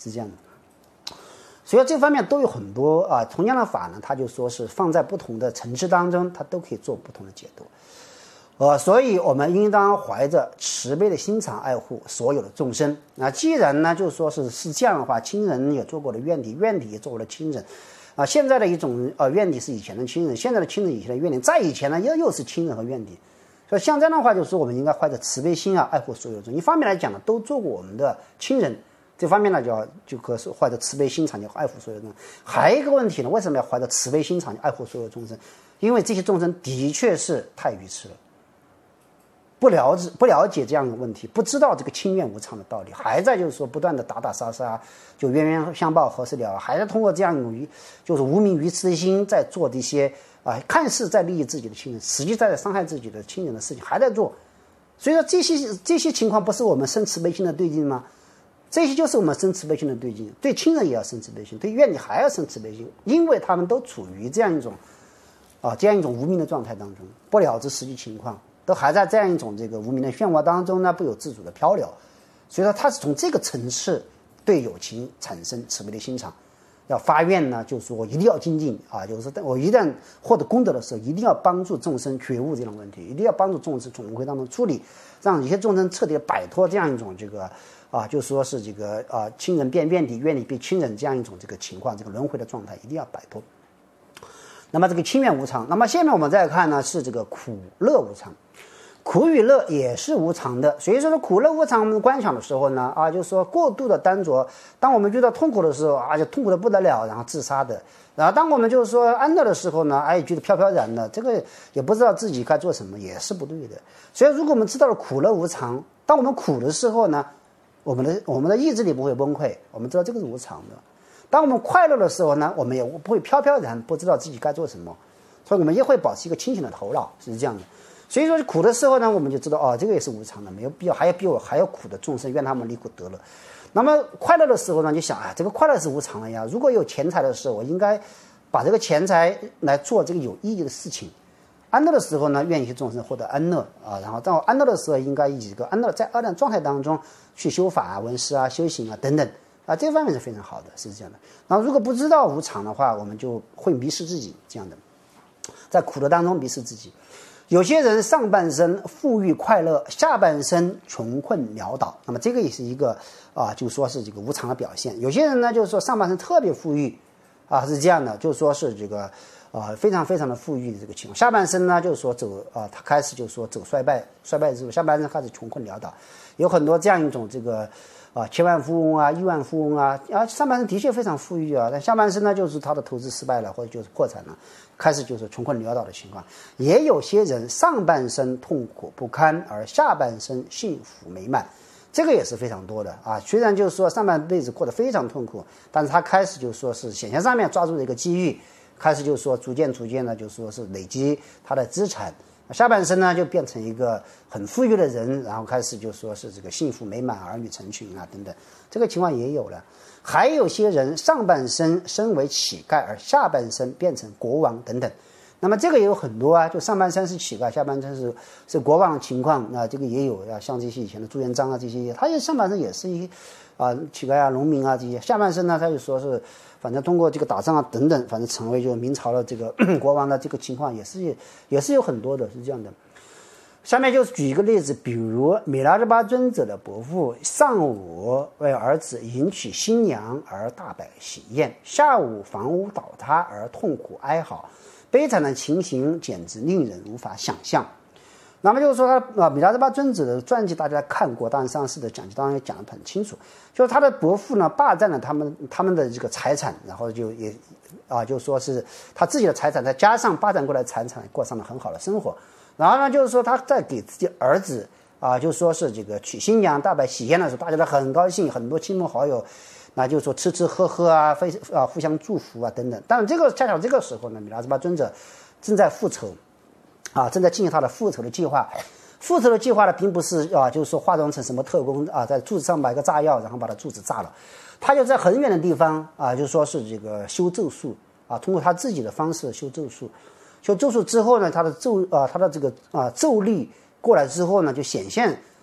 是这样的。所以这方面都有很多同样的法呢，它就说是放在不同的层次当中，它都可以做不同的解读。所以我们应当怀着慈悲的心肠爱护所有的众生。既然呢，就说是这样的话，亲人也做过了怨敌，怨敌也做过了亲人。现在的一种怨敌是以前的亲人，现在的亲人以前的怨敌，再以前呢又是亲人和怨敌。所以像这样的话，就是说我们应该怀着慈悲心爱护所有众。一方面来讲呢，都做过我们的亲人，这方面呢就可是怀着慈悲心肠去爱护所有众生。还有一个问题呢，为什么要怀着慈悲心肠去爱护所有众生？因为这些众生的确是太愚痴了。不了解这样的问题，不知道这个清怨无常的道理，还在就是说不断的打打杀杀，就冤冤相报何时了，还在通过这样一种就是无名愚痴的心在做这些看似在利益自己的亲人，实际在伤害自己的亲人的事情还在做。所以说这些情况不是我们生慈悲心的对境吗？这些就是我们生慈悲心的对境，对亲人也要生慈悲心，对怨敌还要生慈悲心，因为他们都处于这样一种无明的状态当中，不了知实际情况，都还在这样一种这个无明的漩涡当中呢，不由自主的漂流。所以说他是从这个层次对友情产生慈悲的心肠，要发愿呢，就是说我一定要精进就是我一旦获得功德的时候，一定要帮助众生觉悟这种问题，一定要帮助众生从轮回当中处理，让一些众生彻底摆脱这样一种这个就说是这个亲人变怨敌，怨敌变亲人这样一种这个情况，这个轮回的状态一定要摆脱。那么这个清怨无常，那么下面我们再看呢是这个苦乐无常。苦与乐也是无常的，所以说苦乐无常我们观想的时候呢就是说过度的单着，当我们遇到痛苦的时候就痛苦的不得了，然后自杀的。然后当我们就是说安乐的时候呢觉得飘飘然的，这个也不知道自己该做什么，也是不对的。所以如果我们知道了苦乐无常，当我们苦的时候呢，我们的意志力不会崩溃，我们知道这个是无常的。当我们快乐的时候呢，我们也不会飘飘然，不知道自己该做什么，所以我们也会保持一个清醒的头脑，是这样的。所以说苦的时候呢，我们就知道这个也是无常的，没有必要还要苦的众生，愿他们离苦得乐。那么快乐的时候呢，就想这个快乐是无常的呀，如果有钱财的时候，我应该把这个钱财来做这个有意义的事情。安乐的时候呢，愿一些众生获得安乐然后到安乐的时候，应该以这个安乐在安乐状态当中去修法闻思修行等等这方面是非常好的，是这样的。然后如果不知道无常的话，我们就会迷失自己，这样的，在苦乐当中迷失自己。有些人上半生富裕快乐，下半生穷困潦倒，那么这个也是一个就说是这个无常的表现。有些人呢，就是说上半生特别富裕是这样的，就是说是这个非常非常的富裕的这个情况，下半生呢就是说他开始就是说走衰败之后，下半生开始穷困潦倒。有很多这样一种这个千万富翁亿万富翁上半生的确非常富裕但下半生呢就是他的投资失败了，或者就是破产了，开始就是穷困潦倒的情况。也有些人上半生痛苦不堪，而下半生幸福美满，这个也是非常多的虽然就是说上半辈子过得非常痛苦，但是他开始就是说是显现上面抓住了一个机遇，开始就是说逐渐的就是说是累积他的资产，下半生呢就变成一个很富裕的人，然后开始就说是这个幸福美满，儿女成群等等，这个情况也有了。还有些人上半生身为乞丐，而下半生变成国王等等，那么这个也有很多就上半生是乞丐，下半生是国王的情况这个也有像这些以前的朱元璋这些，他上半生也是一乞丐农民这些，下半生呢他就说是反正通过这个打仗等等，反正成为就明朝的这个国王的这个情况也是有很多的，是这样的。下面就举一个例子，比如米拉热巴尊者的伯父上午为儿子迎娶新娘而大摆喜宴，下午房屋倒塌而痛苦哀嚎，悲惨的情形简直令人无法想象。那么就是说米拉热巴尊者的传记大家看过，当然上次的讲记当然也讲得很清楚，就是他的伯父呢霸占了他们的这个财产，然后就也就说是他自己的财产再加上霸占过来的财产，过上了很好的生活。然后呢就是说他在给自己儿子就说是这个娶新娘大摆喜宴的时候，大家都很高兴，很多亲朋好友那就是说吃吃喝喝互相祝福等等。但是恰巧这个时候呢，米拉热巴尊者正在复仇正在进行他的复仇的计划。复仇的计划呢，并不是就是说化妆成什么特工在柱子上摆个炸药，然后把他柱子炸了。他就在很远的地方就说是这个修咒术通过他自己的方式修咒术。修咒术之后呢，他的这个咒力过来之后呢，就显现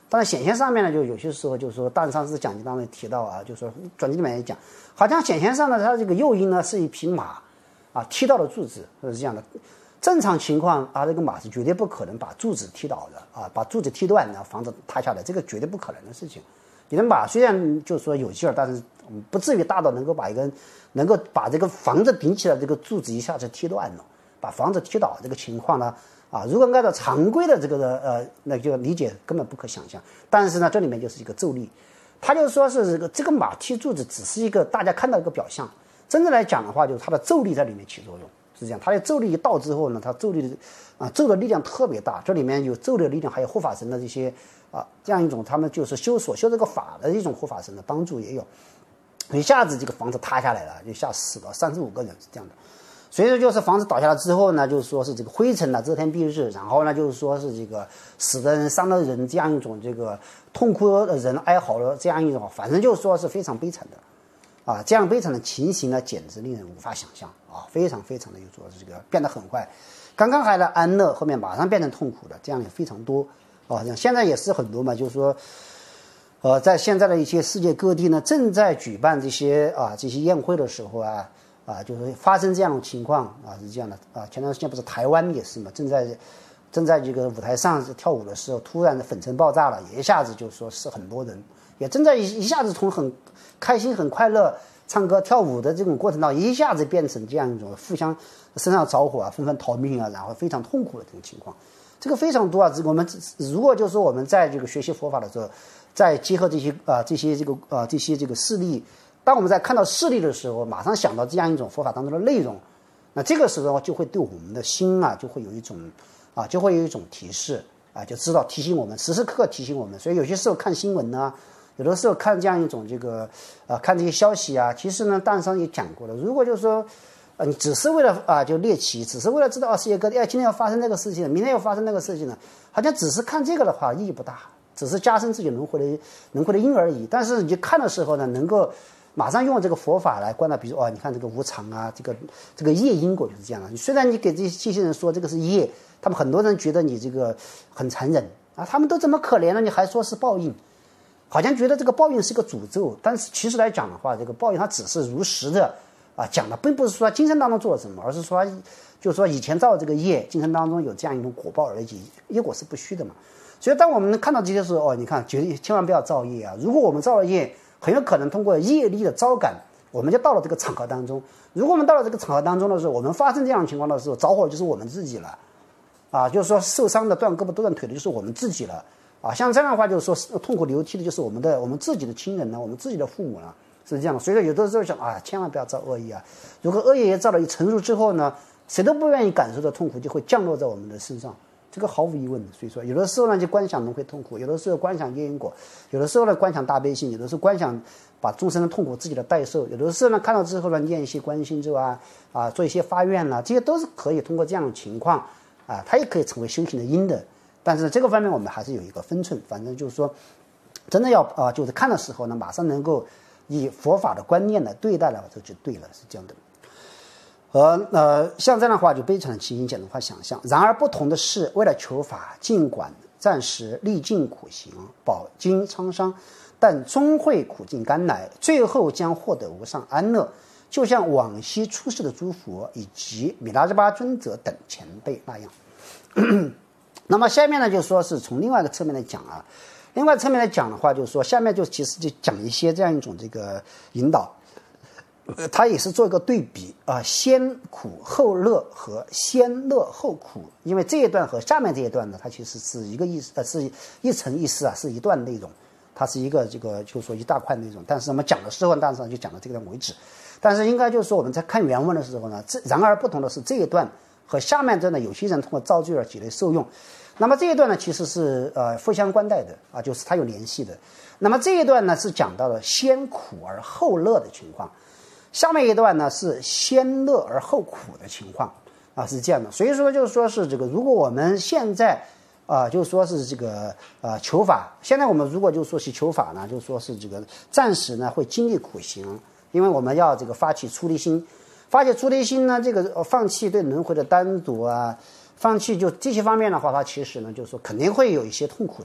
当然显现上面呢，就有些时候就是说，上次讲义当中提到啊，就是说转机里面也讲，好像显现上呢，它这个诱因呢是一匹马啊踢到了柱子，是这样的。正常情况啊，这个马是绝对不可能把柱子踢倒的啊，把柱子踢断，然后房子塌下来，这个绝对不可能的事情。你的马虽然就是说有劲儿，但是不至于大到能够把这个房子顶起来这个柱子一下子踢断了，把房子踢倒这个情况呢啊，如果按照常规的这个那就理解根本不可想象。但是呢，这里面就是一个咒力，它就是说是这个马踢柱子只是一个大家看到一个表象，真正来讲的话，就是它的咒力在里面起作用。是这样，它的咒力一到之后呢，它咒力咒的力量特别大，这里面有咒的力量，还有护法神的这些这样一种他们就是修这个法的一种护法神的帮助也有，一下子这个房子塌下来了，就吓死了35个人是这样的。所以说就是房子倒下来之后呢，就是说是这个灰尘遮天蔽日，然后呢就是说是这个死的人伤的人这样一种这个痛哭的人哀嚎的这样一种，反正就是说是非常悲惨的。这样悲惨的情形呢，简直令人无法想象啊！非常非常的有说这个变得很坏，刚刚还在安乐，后面马上变成痛苦的，这样也非常多啊。现在也是很多嘛，就是说，在现在的一些世界各地呢，正在举办这些宴会的时候就是发生这样的情况是这样的前段时间不是台湾也是嘛，正在这个舞台上跳舞的时候，突然的粉尘爆炸了，一下子就说是很多人。也正在一下子从很开心、很快乐唱歌跳舞的这种过程当中，一下子变成这样一种互相身上着火纷纷逃命然后非常痛苦的这种情况，这个非常多我们如果就是说我们在这个学习佛法的时候，再结合这些这个事例，当我们在看到事例的时候，马上想到这样一种佛法当中的内容，那这个时候就会对我们的心就会有一种提示就知道提醒我们，时时刻刻提醒我们。所以有些时候看新闻呢，有的时候看这样一种这个看这些消息其实呢，大上也讲过了。如果就是说你只是为了就猎奇，只是为了知道世界各地今天要发生这个事情，明天要发生那个事情呢，好像只是看这个的话意义不大，只是加深自己轮回的因而已。但是你看的时候呢，能够马上用这个佛法来观察，比如说你看这个无常这个业因果就是这样的。虽然你给这些人说这个是业，他们很多人觉得你这个很残忍他们都这么可怜了，你还说是报应，好像觉得这个报应是个诅咒。但是其实来讲的话，这个报应它只是如实的讲的，并不是说今生当中做了什么，而是说就是说以前造这个业，今生当中有这样一种果报而已，业果是不虚的嘛。所以当我们看到这些时候你看千万不要造业如果我们造了业，很有可能通过业力的招感，我们就到了这个场合当中。如果我们到了这个场合当中的时候，我们发生这样的情况的时候，着火就是我们自己了就是说受伤的断胳膊断腿的就是我们自己了像这样的话就是说痛苦流涕的就是我们自己的亲人呢，我们自己的父母了，是这样的。所以说有的时候想千万不要造恶业如果恶业也造了一成熟之后呢，谁都不愿意感受的痛苦就会降落在我们的身上，这个毫无疑问。所以说有的时候呢就观想轮回痛苦，有的时候观想业因果，有的时候呢观想大悲心，有的时候观想把众生的痛苦自己的代受，有的时候呢看到之后呢念一些观音咒做一些发愿这些都是可以通过这样的情况它也可以成为修行的因的。但是这个方面我们还是有一个分寸，反正就是说真的要就是看的时候呢，马上能够以佛法的观念来对待了，这就对了，是这样的。像这样的话就悲惨的情形简单化想象。然而不同的是，为了求法，尽管暂时历尽苦行，饱经沧桑，但终会苦尽甘来，最后将获得无上安乐，就像往昔出世的诸佛以及米拉日巴尊者等前辈那样。那么下面呢，就说是从另外一个侧面来讲另外侧面来讲的话，就是说下面就其实就讲一些这样一种这个引导，它也是做一个对比先苦后乐和先乐后苦。因为这一段和下面这一段呢，它其实是一个意思是一层意思是一段内容，它是一个这个就是说一大块内容。但是我们讲的时候，当然就讲到这个段为止。但是应该就是说我们在看原文的时候呢，然而不同的是这一段和下面这呢，有些人通过造句而积累受用。那么这一段呢，其实是互相关带的就是它有联系的。那么这一段呢是讲到了先苦而后乐的情况，下面一段呢是先乐而后苦的情况是这样的。所以说就是说是这个，如果我们现在就是说是这个求法，现在我们如果就说是求法呢，就说是这个暂时呢会经历苦行，因为我们要这个发起出离心。发起出离心呢，这个放弃对轮回的单独放弃就这些方面的话，它其实呢就是说肯定会有一些痛苦的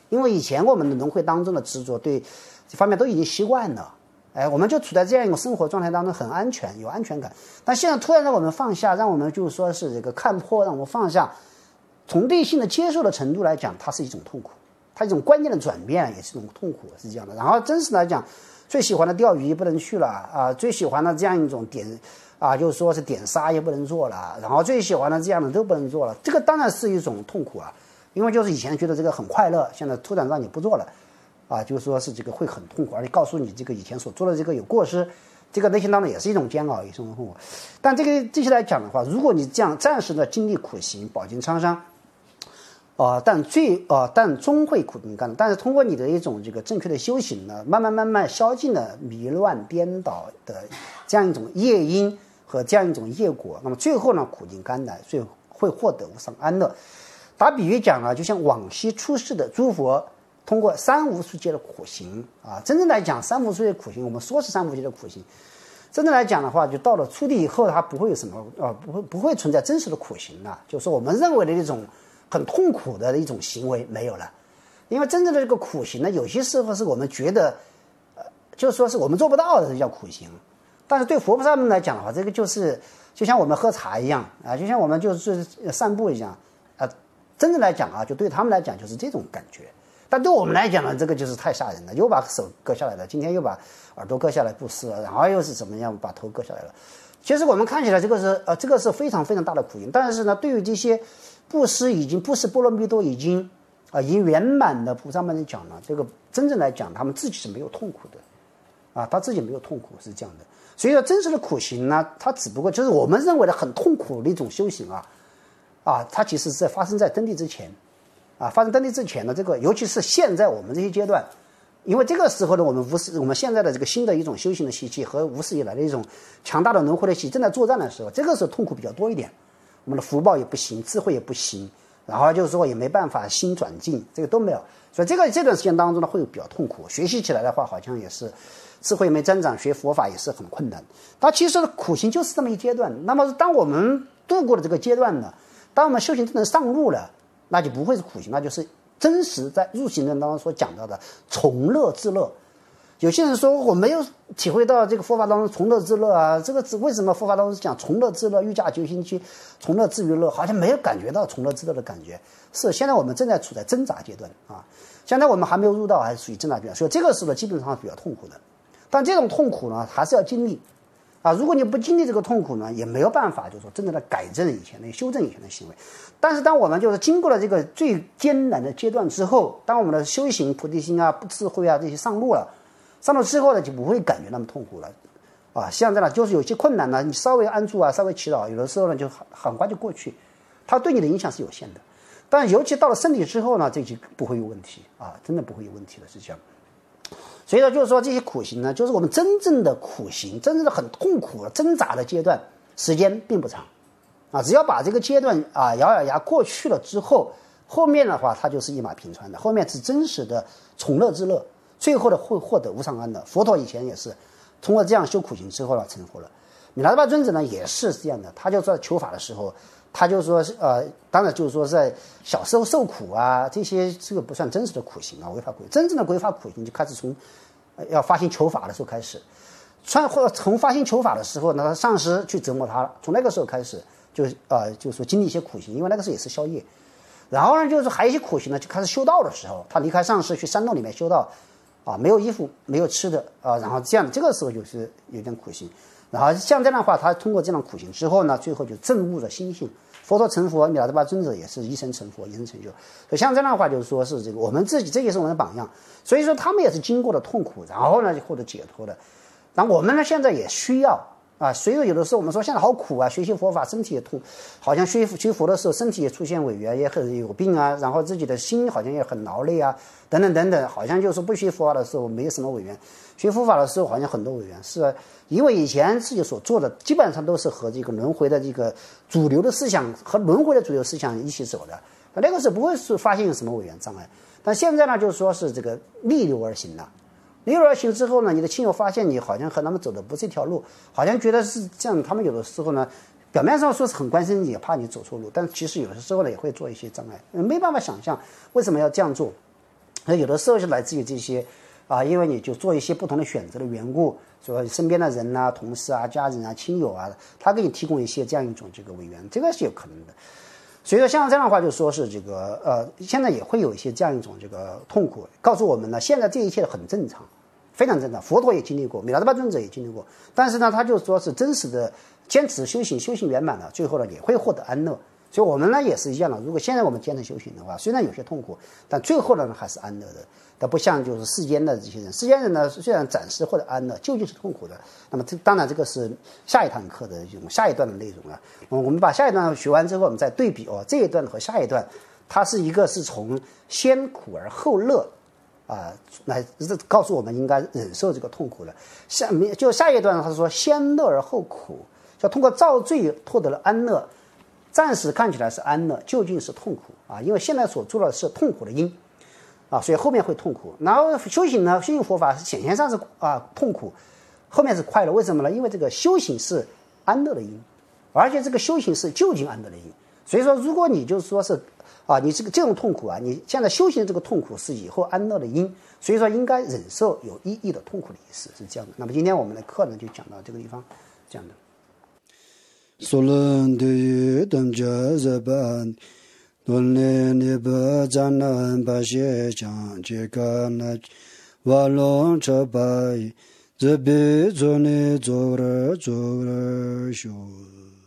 因为以前我们的轮回当中的执着，对这方面都已经习惯了，我们就处在这样一个生活状态当中，很安全，有安全感。但现在突然让我们放下，让我们就是说是这个看破，让我们放下，从内心的接受的程度来讲，它是一种痛苦，它一种观念的转变也是一种痛苦，是这样的。然后真实来讲，最喜欢的钓鱼不能去了啊，最喜欢的这样一种就是说是点杀也不能做了，然后最喜欢的这样的都不能做了，这个当然是一种痛苦啊，因为就是以前觉得这个很快乐，现在突然让你不做了，就是说是这个会很痛苦，而且告诉你这个以前所做的这个有过失，这个内心当中也是一种煎熬，也是一种痛苦。但这些来讲的话，如果你这样暂时的经历苦行，饱经沧桑，但终会苦尽甘来。但是通过你的一种这个正确的修行呢，慢慢消尽了迷乱颠倒的这样一种业因和这样一种业果，那么最后呢，苦尽甘来，最后会获得无上安乐。打比喻讲就像往昔出世的诸佛，通过三无数劫的苦行真正来讲，三无数劫苦行，我们说是三无数劫的苦行，真正来讲的话，就到了初地以后，它不会有什么不会存在真实的苦行了，就是说我们认为的一种很痛苦的一种行为没有了，因为真正的这个苦行呢，有些时候是我们觉得就是说是我们做不到的，这叫苦行。但是对佛菩萨们来讲的话，这个就是就像我们喝茶一样就像我们就是散步一样真正来讲就对他们来讲就是这种感觉。但对我们来讲呢，这个就是太吓人了，又把手割下来了，今天又把耳朵割下来布施了，然后又是怎么样把头割下来了。其实我们看起来这个是非常非常大的苦行，但是呢，对于这些布施波罗蜜多已经圆满的菩萨们来讲呢，这个真正来讲，他们自己是没有痛苦的他自己没有痛苦，是这样的。所以说真实的苦行呢，它只不过就是我们认为的很痛苦的一种修行它其实是发生在登地之前发生登地之前的这个，尤其是现在我们这些阶段，因为这个时候呢，我们现在的这个新的一种修行的习气和无始以来的一种强大的轮回的习气正在作战的时候，这个时候痛苦比较多一点，我们的福报也不行，智慧也不行，然后就是说也没办法心转境，这个都没有，所以这段时间当中呢会比较痛苦，学习起来的话好像也是智慧没增长，学佛法也是很困难。它其实苦行就是这么一阶段，那么当我们度过了这个阶段呢，当我们修行真正上路了，那就不会是苦行，那就是真实在入行论当中所讲到的从乐至乐。有些人说我没有体会到这个佛法当中从乐至乐这个为什么佛法当中讲从乐至乐，欲驾究行区，从乐至于乐，好像没有感觉到从乐至乐的感觉。是现在我们正在处在挣扎阶段现在我们还没有入道，还是属于挣扎阶段，所以这个时候基本上是比较痛苦的。但这种痛苦呢，还是要经历如果你不经历这个痛苦呢，也没有办法就是说真正的改正以前的修正以前的行为。但是当我们就是经过了这个最艰难的阶段之后，当我们的修行菩提心智慧这些上路之后呢，就不会感觉那么痛苦了现在呢就是有些困难呢，你稍微安住稍微祈祷，有的时候呢就很快就过去，它对你的影响是有限的。但尤其到了身体之后呢，这就不会有问题真的不会有问题的，是这样。所以呢，就是说这些苦行呢，就是我们真正的苦行，真正的很痛苦的挣扎的阶段，时间并不长只要把这个阶段咬牙过去了之后，后面的话它就是一马平川的，后面是真实的从乐至乐，最后的会获得无上安乐。佛陀以前也是通过这样修苦行之后呢成佛了。米拉德巴尊者呢也是这样的，他就说求法的时候，他就说当然就是说在小时候受苦这个不算真实的苦行违法苦行。真正的违法苦行就开始从要发心求法的时候开始，从发心求法的时候呢，上师去折磨他了，从那个时候开始就说经历一些苦行，因为那个时候也是消业。然后呢，就是还有一些苦行呢，就开始修道的时候，他离开上师去山洞里面修道没有衣服，没有吃的然后这个时候就是有点苦行。然后像这样的话，他通过这样苦行之后呢，最后就证悟了心性。佛陀成佛，米拉德巴尊者也是一生成佛，一生成就。所以像这样的话，就是说是这个我们自己，这也是我们的榜样。所以说他们也是经过了痛苦，然后呢就获得解脱的。然后我们呢现在也需要所以说有的时候我们说现在好苦学习佛法身体也痛，好像学佛的时候身体也出现萎员，也很有病然后自己的心好像也很劳累等等等等，好像就是不学佛法的时候没有什么委员，学佛法的时候好像很多委员，是因为以前自己所做的基本上都是和这个轮回的这个主流的思想和轮回的主流思想一起走的，那个时候不会是发现有什么委员障碍。但现在呢，就是说是这个逆流而行了。逆流而行之后呢，你的亲友发现你好像和他们走的不是一条路，好像觉得是这样，他们有的时候呢表面上说是很关心你，也怕你走错路，但其实有的时候呢也会做一些障碍，没办法想象为什么要这样做那有的时候是来自于这些因为你就做一些不同的选择的缘故，所以身边的人啊、同事啊、家人啊、亲友啊，他给你提供一些这样一种这个委员，这个是有可能的。所以说像这样的话，就说是这个现在也会有一些这样一种这个痛苦，告诉我们呢，现在这一切很正常，非常正常。佛陀也经历过，米拉德巴尊者也经历过，但是呢，他就说是真实的坚持修行，修行圆满了，最后呢也会获得安乐。所以我们呢也是一样的，如果现在我们坚持修行的话，虽然有些痛苦，但最后呢还是安乐的。但不像就是世间的这些人，世间人呢虽然暂时获得安乐，究竟是痛苦的。那么当然这个是下一堂课的这种下一段的内容了。我们把下一段学完之后，我们再对比这一段和下一段，它是一个是从先苦而后乐来告诉我们应该忍受这个痛苦的。下一段他说先乐而后苦，就通过造罪获得了安乐。暂时看起来是安乐，究竟是痛苦因为现在所做的是痛苦的因所以后面会痛苦。然后修行呢，修行佛法显现上是痛苦，后面是快乐。为什么呢？因为这个修行是安乐的因，而且这个修行是就近安乐的因。所以说，如果你就是说是你这种痛苦你现在修行的这个痛苦是以后安乐的因，所以说应该忍受有意义的痛苦的意思是这样的。那么今天我们的课呢就讲到这个地方，这样的。 Solan de dam ja zaban donne ne ba zanan ba she chang je ka na wa long cha bai ze be zo ne zo ra shu